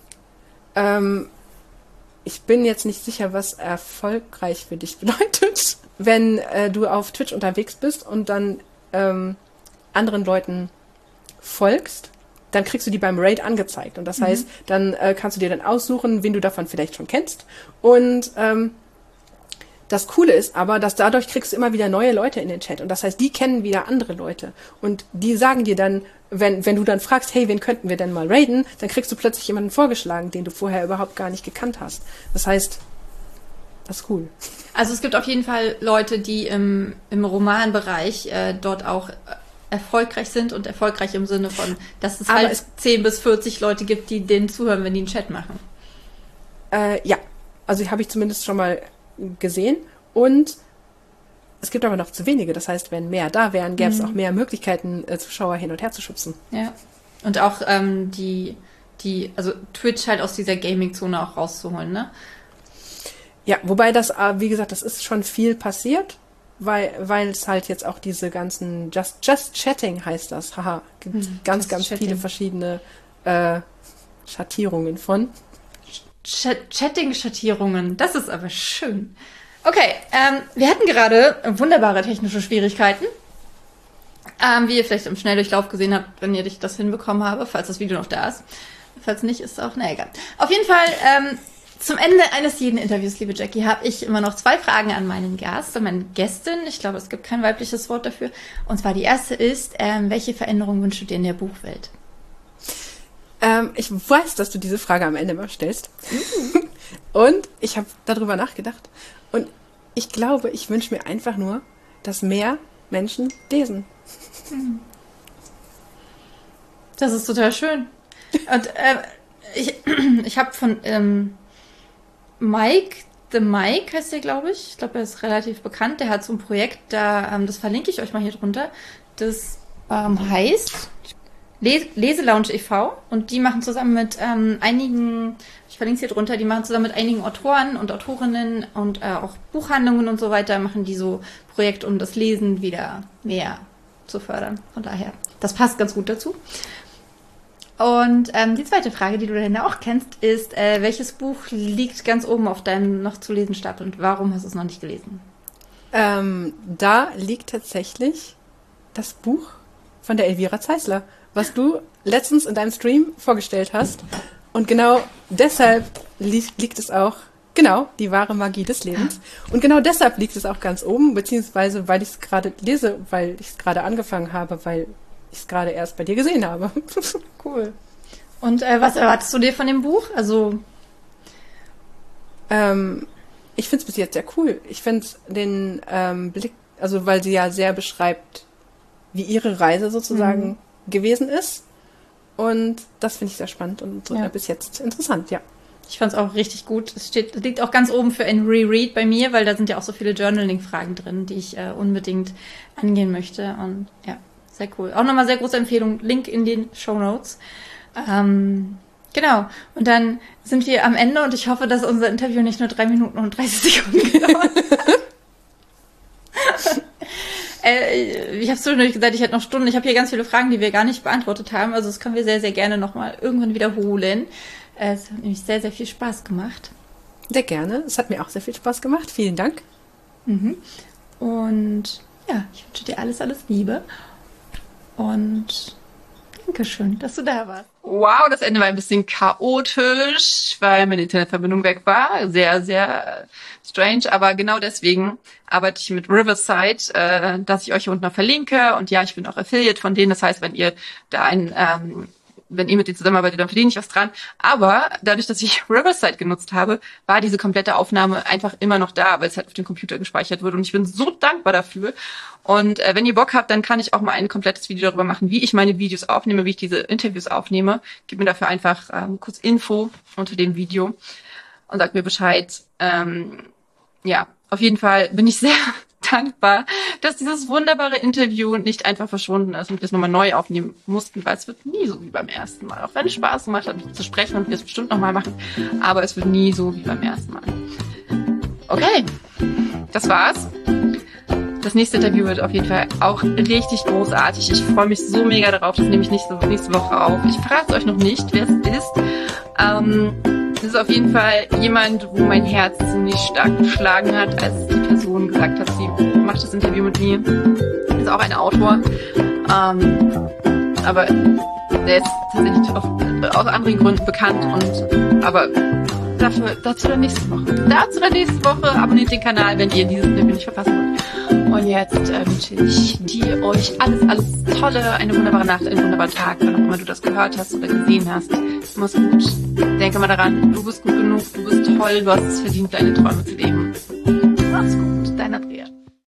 Ich bin jetzt nicht sicher, was erfolgreich für dich bedeutet. Wenn du auf Twitch unterwegs bist und dann anderen Leuten folgst, dann kriegst du die beim Raid angezeigt. Und das heißt, dann kannst du dir dann aussuchen, wen du davon vielleicht schon kennst. Und das Coole ist aber, dass dadurch kriegst du immer wieder neue Leute in den Chat. Und das heißt, die kennen wieder andere Leute. Und die sagen dir dann, wenn du dann fragst, hey, wen könnten wir denn mal raiden, dann kriegst du plötzlich jemanden vorgeschlagen, den du vorher überhaupt gar nicht gekannt hast. Das heißt, das ist cool. Also es gibt auf jeden Fall Leute, die im Romanbereich dort auch erfolgreich sind und erfolgreich im Sinne von, dass es halt 10 bis 40 Leute gibt, die denen zuhören, wenn die einen Chat machen. Ja, also habe ich zumindest schon mal gesehen. Und es gibt aber noch zu wenige. Das heißt, wenn mehr da wären, gäbe es auch mehr Möglichkeiten, Zuschauer hin und her zu schubsen. Ja. Und auch also Twitch halt aus dieser Gaming-Zone auch rauszuholen, ne? Ja, wobei das, wie gesagt, das ist schon viel passiert, weil es halt jetzt auch diese ganzen Just Chatting heißt das. Haha, gibt ganz viele verschiedene Schattierungen von. Chatting-Schattierungen, das ist aber schön. Okay, wir hatten gerade wunderbare technische Schwierigkeiten. Wie ihr vielleicht im Schnelldurchlauf gesehen habt, wenn ihr das hinbekommen habe, falls das Video noch da ist. Falls nicht, ist auch, egal. Auf jeden Fall, zum Ende eines jeden Interviews, liebe Jackie, habe ich immer noch 2 Fragen an meinen Gast, an meine Gästin. Ich glaube, es gibt kein weibliches Wort dafür. Und zwar die erste ist, welche Veränderung wünschst du dir in der Buchwelt? Ich weiß, dass du diese Frage am Ende mal stellst. Und ich habe darüber nachgedacht. Und ich glaube, ich wünsche mir einfach nur, dass mehr Menschen lesen. Das ist total schön. Und ich habe von Mike, The Mike heißt der, glaube ich. Ich glaube, er ist relativ bekannt. Der hat so ein Projekt, das verlinke ich euch mal hier drunter. Das heißt Leselounge e.V. Und die machen zusammen mit einigen, ich verlinke es hier drunter, die machen zusammen mit einigen Autoren und Autorinnen und auch Buchhandlungen und so weiter, machen die so Projekte, um das Lesen wieder mehr zu fördern. Von daher, das passt ganz gut dazu. Und die zweite Frage, die du dann auch kennst, ist, welches Buch liegt ganz oben auf deinem noch zu lesen Stapel und warum hast du es noch nicht gelesen? Da liegt tatsächlich das Buch von der Elvira Zeisler, was du letztens in deinem Stream vorgestellt hast. Und genau deshalb liegt es auch, genau, die wahre Magie des Lebens. Und genau deshalb liegt es auch ganz oben, beziehungsweise weil ich es gerade lese, weil ich es gerade angefangen habe, weil ich es gerade erst bei dir gesehen habe. Cool. Und was erwartest du dir von dem Buch? Also ich finde es bis jetzt sehr cool. Ich finde den Blick, also weil sie ja sehr beschreibt, wie ihre Reise sozusagen gewesen ist. Und das finde ich sehr spannend und bis jetzt interessant, ja. Ich fand es auch richtig gut. Es liegt auch ganz oben für ein Reread bei mir, weil da sind ja auch so viele Journaling-Fragen drin, die ich unbedingt angehen möchte. Und ja, sehr cool. Auch nochmal sehr große Empfehlung. Link in den Shownotes. Genau. Und dann sind wir am Ende und ich hoffe, dass unser Interview nicht nur 3 Minuten und 30 Sekunden gedauert hat. Ich habe zwischendurch gesagt, ich hätte noch Stunden. Ich habe hier ganz viele Fragen, die wir gar nicht beantwortet haben. Also das können wir sehr, sehr gerne nochmal irgendwann wiederholen. Es hat nämlich sehr, sehr viel Spaß gemacht. Sehr gerne. Es hat mir auch sehr viel Spaß gemacht. Vielen Dank. Und ja, ich wünsche dir alles, alles Liebe. Und Dankeschön, dass du da warst. Wow, das Ende war ein bisschen chaotisch, weil meine Internetverbindung weg war. Sehr, sehr strange, aber genau deswegen arbeite ich mit Riverside, dass ich euch hier unten noch verlinke. Und ja, ich bin auch Affiliate von denen. Das heißt, wenn ihr da ein wenn ihr mit denen zusammenarbeitet, dann verdiene ich was dran. Aber dadurch, dass ich Riverside genutzt habe, war diese komplette Aufnahme einfach immer noch da, weil es halt auf dem Computer gespeichert wurde. Und ich bin so dankbar dafür. Und wenn ihr Bock habt, dann kann ich auch mal ein komplettes Video darüber machen, wie ich meine Videos aufnehme, wie ich diese Interviews aufnehme. Gebt mir dafür einfach kurz Info unter dem Video und sagt mir Bescheid. Ja, auf jeden Fall bin ich sehr dankbar, dass dieses wunderbare Interview nicht einfach verschwunden ist und wir es nochmal neu aufnehmen mussten, weil es wird nie so wie beim ersten Mal. Auch wenn es Spaß gemacht hat, zu sprechen und wir es bestimmt nochmal machen, aber es wird nie so wie beim ersten Mal. Okay, das war's. Das nächste Interview wird auf jeden Fall auch richtig großartig. Ich freue mich so mega darauf. Das nehme ich nächste Woche auf. Ich verrate es euch noch nicht, wer es ist. Es ist auf jeden Fall jemand, wo mein Herz ziemlich stark geschlagen hat, als die Person gesagt hat, sie macht das Interview mit mir. Ist auch ein Autor. Aber der ist tatsächlich aus anderen Gründen bekannt. Aber dazu dann nächste Woche. Abonniert den Kanal, wenn ihr dieses Interview nicht verpassen wollt. Und jetzt wünsche ich dir, euch alles Tolle, eine wunderbare Nacht, einen wunderbaren Tag, wann auch immer du das gehört hast oder gesehen hast. Mach's gut. Denke mal daran, du bist gut genug, du bist toll, du hast es verdient, deine Träume zu leben. Mach's gut, dein Andrea.